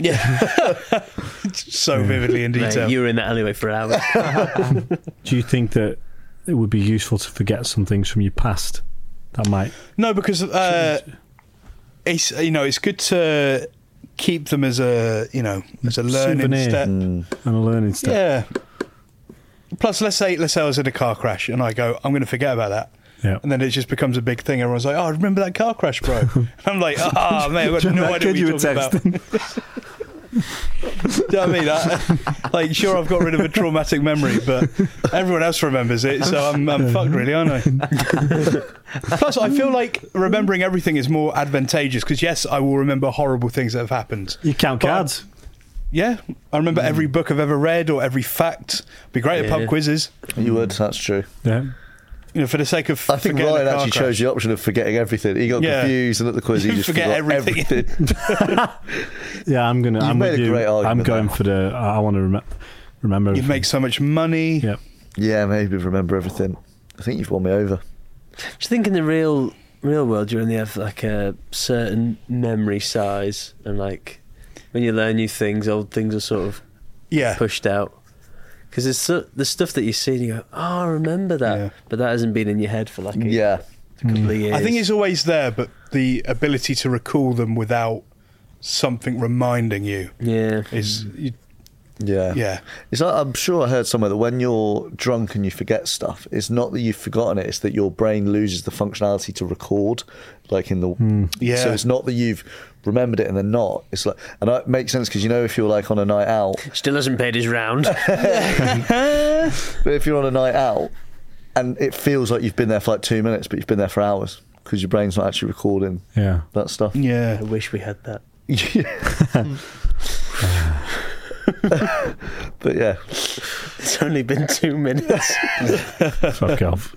So vividly in Mate, detail. you were in that alleyway for hours. Do you think that it would be useful to forget some things from your past? That might. No, because it's it's good to keep them as a as a learning Souvenir. step. And a learning step. Yeah. Plus, let's say I was in a car crash and I go, I'm going to forget about that. Yeah. And then it just becomes a big thing. Everyone's like, oh, remember that car crash, bro? And I'm like, mate, I've got no idea what you're talking about. Do you know what I mean? Like, sure, I've got rid of a traumatic memory, but everyone else remembers it, so I'm fucked, really, aren't I? Plus, I feel like remembering everything is more advantageous because, yes, I will remember horrible things that have happened. You count But- cards. Yeah, I remember every book I've ever read or every fact. Be great at pub Yeah. quizzes. You would, that's true. Yeah. for the sake of I think forgetting Ryan a car actually crash. chose the option of forgetting everything. He got Yeah. confused, and at the quiz, he You just forget forgot everything. Yeah, I'm You've with made a you. great argument I'm going there. for the. I want to remember. You'd everything. make so much money. Yep. Yeah, maybe remember everything. I think you've won me over. Do you think in the real world you only have like a certain memory size, and like when you learn new things, old things are sort of Yeah. pushed out? Because there's stuff that you see and you go, oh, I remember that, Yeah. but that hasn't been in your head for like a Yeah. couple of years. I think it's always there, but the ability to recall them without something reminding you yeah. is, Yeah. yeah. It's like, I'm sure I heard somewhere that when you're drunk and you forget stuff, it's not that you've forgotten it, it's that your brain loses the functionality to record, like in the... Yeah. So it's not that you've remembered it and then not. It's like... And it makes sense because, if you're like on a night out... Still hasn't paid his round. But if you're on a night out and it feels like you've been there for like 2 minutes, but you've been there for hours because your brain's not actually recording Yeah. that stuff. Yeah. I wish we had that. But yeah. It's only been 2 minutes. Fuck off.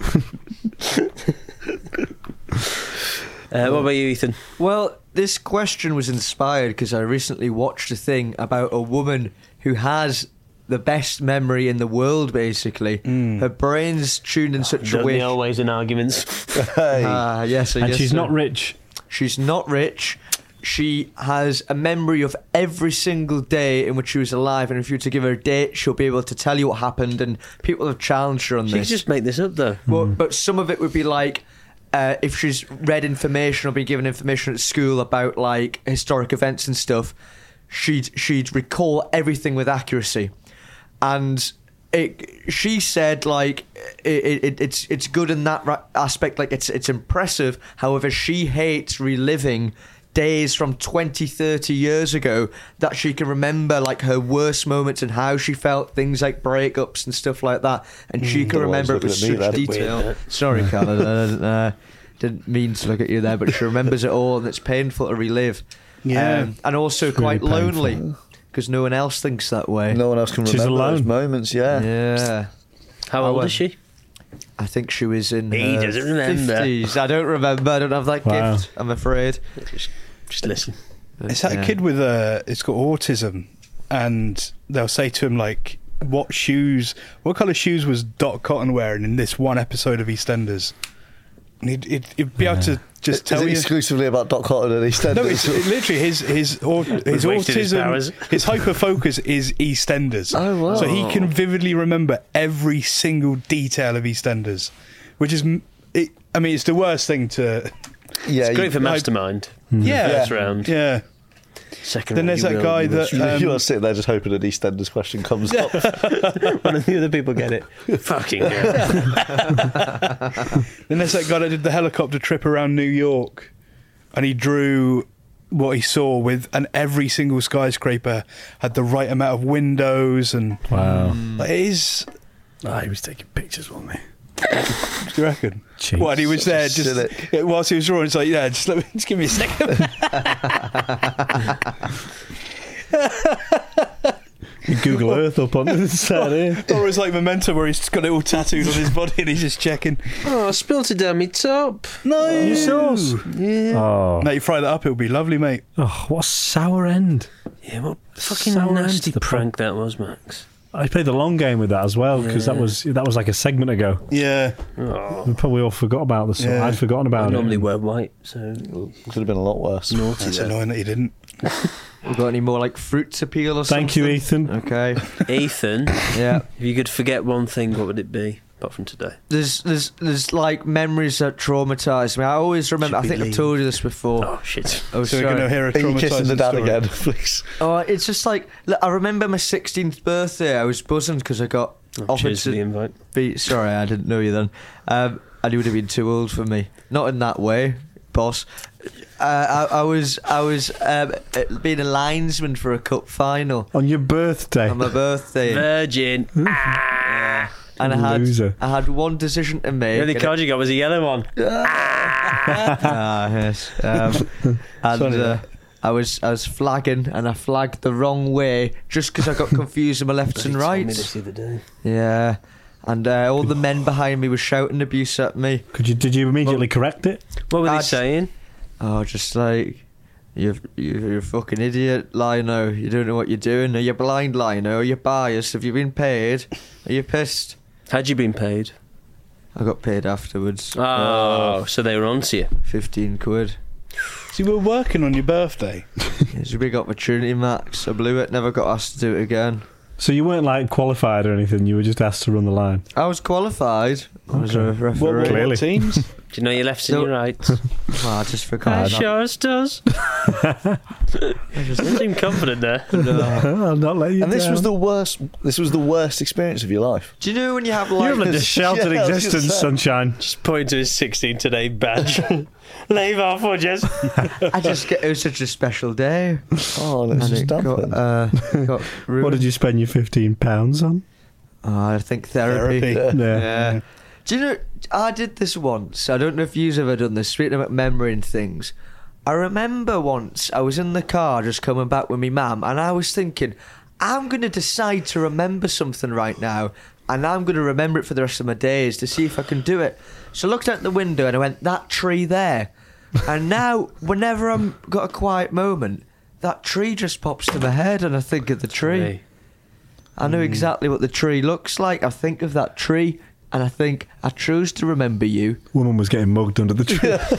What about you, Ethan? Well, this question was inspired because I recently watched a thing about a woman who has the best memory in the world, basically. Her brain's tuned in such a Don't way. they always in arguments? Yes, And yes, she's sir. not rich. She's not rich. She has a memory of every single day in which she was alive, and if you were to give her a date, she'll be able to tell you what happened. And people have challenged her on She could this. just make this up, though. But some of it would be like if she's read information or been given information at school about like historic events and stuff, she'd recall everything with accuracy. And she said like it's good in that aspect, like it's impressive. However, she hates reliving days from 20-30 years ago that she can remember like her worst moments and how she felt, things like breakups and stuff like that, and she can Otherwise remember it with looking at such me, detail. Weird, Sorry, Carla, I didn't mean to look at you there, but she remembers it all, and it's painful to relive. Yeah. And also It's quite really lonely because no one else thinks that way. No one else can She's remember those alone. moments, yeah. Yeah. How old is she? I think she was in He her doesn't remember. 50s. I don't remember. I don't have that Wow. gift, I'm afraid. Just listen. It's that Yeah. kid with it's got autism, and they'll say to him like, what colour shoes was Dot Cotton wearing in this one episode of EastEnders? And he'd be able to just Is tell it you. exclusively about Doc Cotton and EastEnders? No, it's literally his wasted his powers. autism. His hyper focus is EastEnders. Oh, wow. So he can vividly remember every single detail of EastEnders, which is, it's the worst thing to. Yeah, It's great for like- Mastermind. Yeah, First round. Yeah. Second Then round, there's you that will, guy you will. that. you are sitting there just hoping an EastEnders question comes up. One of the other people get it. Fucking hell. Then there's that guy that did the helicopter trip around New York, and he drew what he saw and every single skyscraper had the right amount of windows, and Wow. it is. He was taking pictures, wasn't he? Do you reckon? Cheap. What, and he was Such a there just cynic. whilst he was drawing. It's like, yeah, just give me a second. Google Earth up on the side here. Or it's like Memento, where he's got it all tattooed on his body and he's just checking. Oh, I spilt it down my top. No, You sauce. Yeah. Oh. Mate, you fry that up, it'll be lovely, mate. Oh, what a sour end. Yeah, what fucking Sour nasty end to the prank that was, Max. I played the long game with that as well because that was like a segment ago. Yeah, Oh, We probably all forgot about this. Yeah. I'd forgotten I about normally it. wear white, so Could have been a lot worse. naughty it's there. annoying that you didn't. We've got any more like fruits appeal or something? Thank you, Ethan. Okay. Ethan, Yeah. if you could forget one thing, what would it be? Apart from today. There's like memories that traumatise me. I always remember. I think I've told you this before. Oh shit! Oh, So we're going to sorry. hear a Are you kissing the traumatising dad story. again, please? Oh, it's just like look, I remember my 16th birthday. I was buzzing because I got offered Cheers for the to invite. be. Sorry, I didn't know you then. And you would have been too old for me. Not in that way, boss. I was being a linesman for a cup final On your birthday. on my birthday. Virgin. And I Loser. had one decision to make. The only and card you got was a yellow one. yes. And I was flagging, and I flagged the wrong way just because I got confused with my lefts and He told me rights. this the other day. Yeah, and all the men behind me were shouting abuse at me. Did you immediately correct it? What were they saying? Oh, just like, you're a fucking idiot, Lino. You don't know what you're doing. Are you blind, Lino? Are you biased? Have you been paid? Are you pissed? Had you been paid? I got paid afterwards. Oh, so they were onto you. 15 quid. So you were working on your birthday. It's a big opportunity, Max. I blew it. Never got asked to do it again. So you weren't like qualified or anything. You were just asked to run the line. I was qualified. I was a Okay. referee. Clearly. What teams? Do you know your lefts and your rights? Well, I just forgot. Sure does. You seem confident there. I'll not let you And this down. was the worst. This was the worst experience of your life. Do you know when you have You like... have lived a sheltered Yeah, I was gonna existence, say. sunshine. Just point to his 16 today badge. Leave off, would you? it was such a special day. Oh, let's And just it dump got, it. got What ruined. did you spend your £15 on? I think therapy. Therapy. Yeah. Do you know, I did this once. I don't know if you've ever done this. Speaking about memory and things, I remember once I was in the car just coming back with me mum, and I was thinking, I'm going to decide to remember something right now, and I'm going to remember it for the rest of my days to see if I can do it. So I looked out the window and I went, that tree there. And now, whenever I've got a quiet moment, that tree just pops to my head and I think of the tree. Hey. I know exactly what the tree looks like. I think of that tree and I think, I choose to remember you. Woman was getting mugged under the tree. It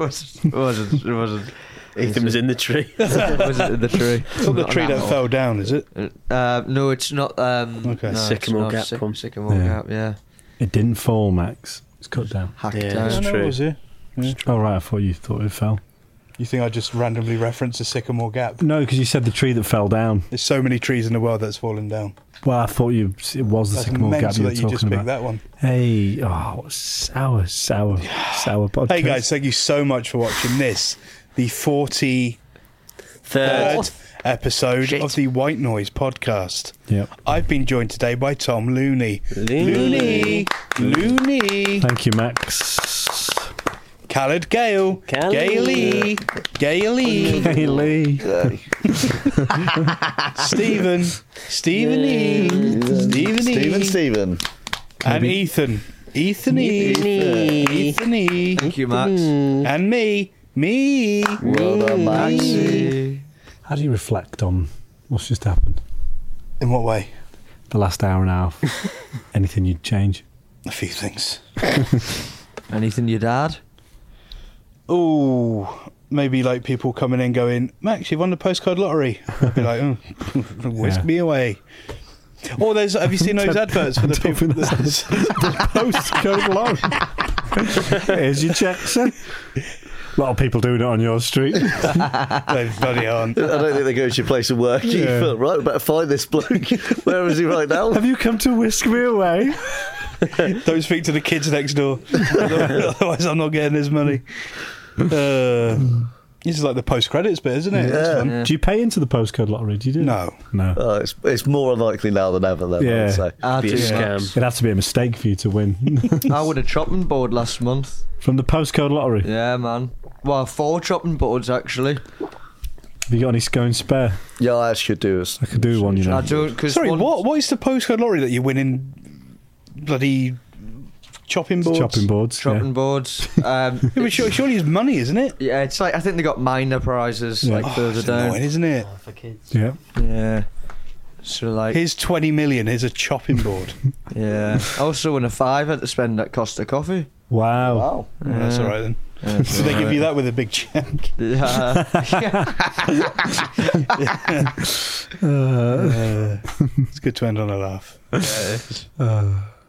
wasn't. Ethan was in the tree. It wasn't in the tree. It's not the tree that fell down, is it? No, it's not. Okay. No, Sycamore it's Gap not. one. Sycamore Yeah. Gap, yeah. It didn't fall, Max. It's cut down. Hacked Yeah, down. it's I know true. it was here. Oh, right. I thought you thought it fell. You think I just randomly referenced the Sycamore Gap? No, because you said the tree that fell down. There's so many trees in the world that's fallen down. Well, I thought it was the That's Sycamore Gap mental you were that you just talking picked about. that one. Hey, oh, sour podcast. Hey guys, thank you so much for watching this, the 43rd Third. episode Shit. of the White Noise podcast. Yep. I've been joined today by Tom Looney. Looney. Looney. Thank you, Max. Khaled Gale. Khaled. Gailey. Gailey. Hey, Lee. Stephen. Stephen Stephen. And Ethan. Ethan E. Ethan E. Thank you, Max. And me. Me. Well done, Max. How do you reflect on what's just happened? In what way? The last hour and a half. Anything you'd change? A few things. Anything you'd add? Oh, maybe like people coming in going, Max, you won the postcode lottery. I'd be like, oh, whisk Yeah. me away. Or have you seen those adverts for the people? Postcode long. Here's your check, sir. A lot of people doing it on your street. They bloody aren't. I don't think they go to your place of work. You Yeah. feel, right, we better find this bloke. Where is he right now? Have you come to whisk me away? Don't speak to the kids next door. Otherwise, I'm not getting his money. This is like the post-credits bit, isn't it? That's Yeah. fun. Do you pay into the postcode lottery? Do you do? No. No. It's more unlikely now than ever, then, I Yeah. would say. I Be a do, scam. Max. It'd have to be a mistake for you to win. I won a chopping board last month. From the postcode lottery? Yeah, man. Well, 4 chopping boards, actually. Have you got any going spare? Yeah, I should do this. I could do one, you know. I don't, because Sorry, what is the postcode lottery that you win in bloody chopping boards? Chopping boards. Chopping boards. Yeah, but surely it's money, isn't it? Yeah, it's like, I think they got minor prizes, Yeah. like, Oh, further it's down. annoying, isn't it? Yeah. Yeah. So, like, Here's 20 million, here's a chopping board. yeah. I also won a £5 to spend at Costa Coffee. Wow. Wow. Well, that's all right then. So they give you that with a big check. Yeah. It's good to end on a laugh.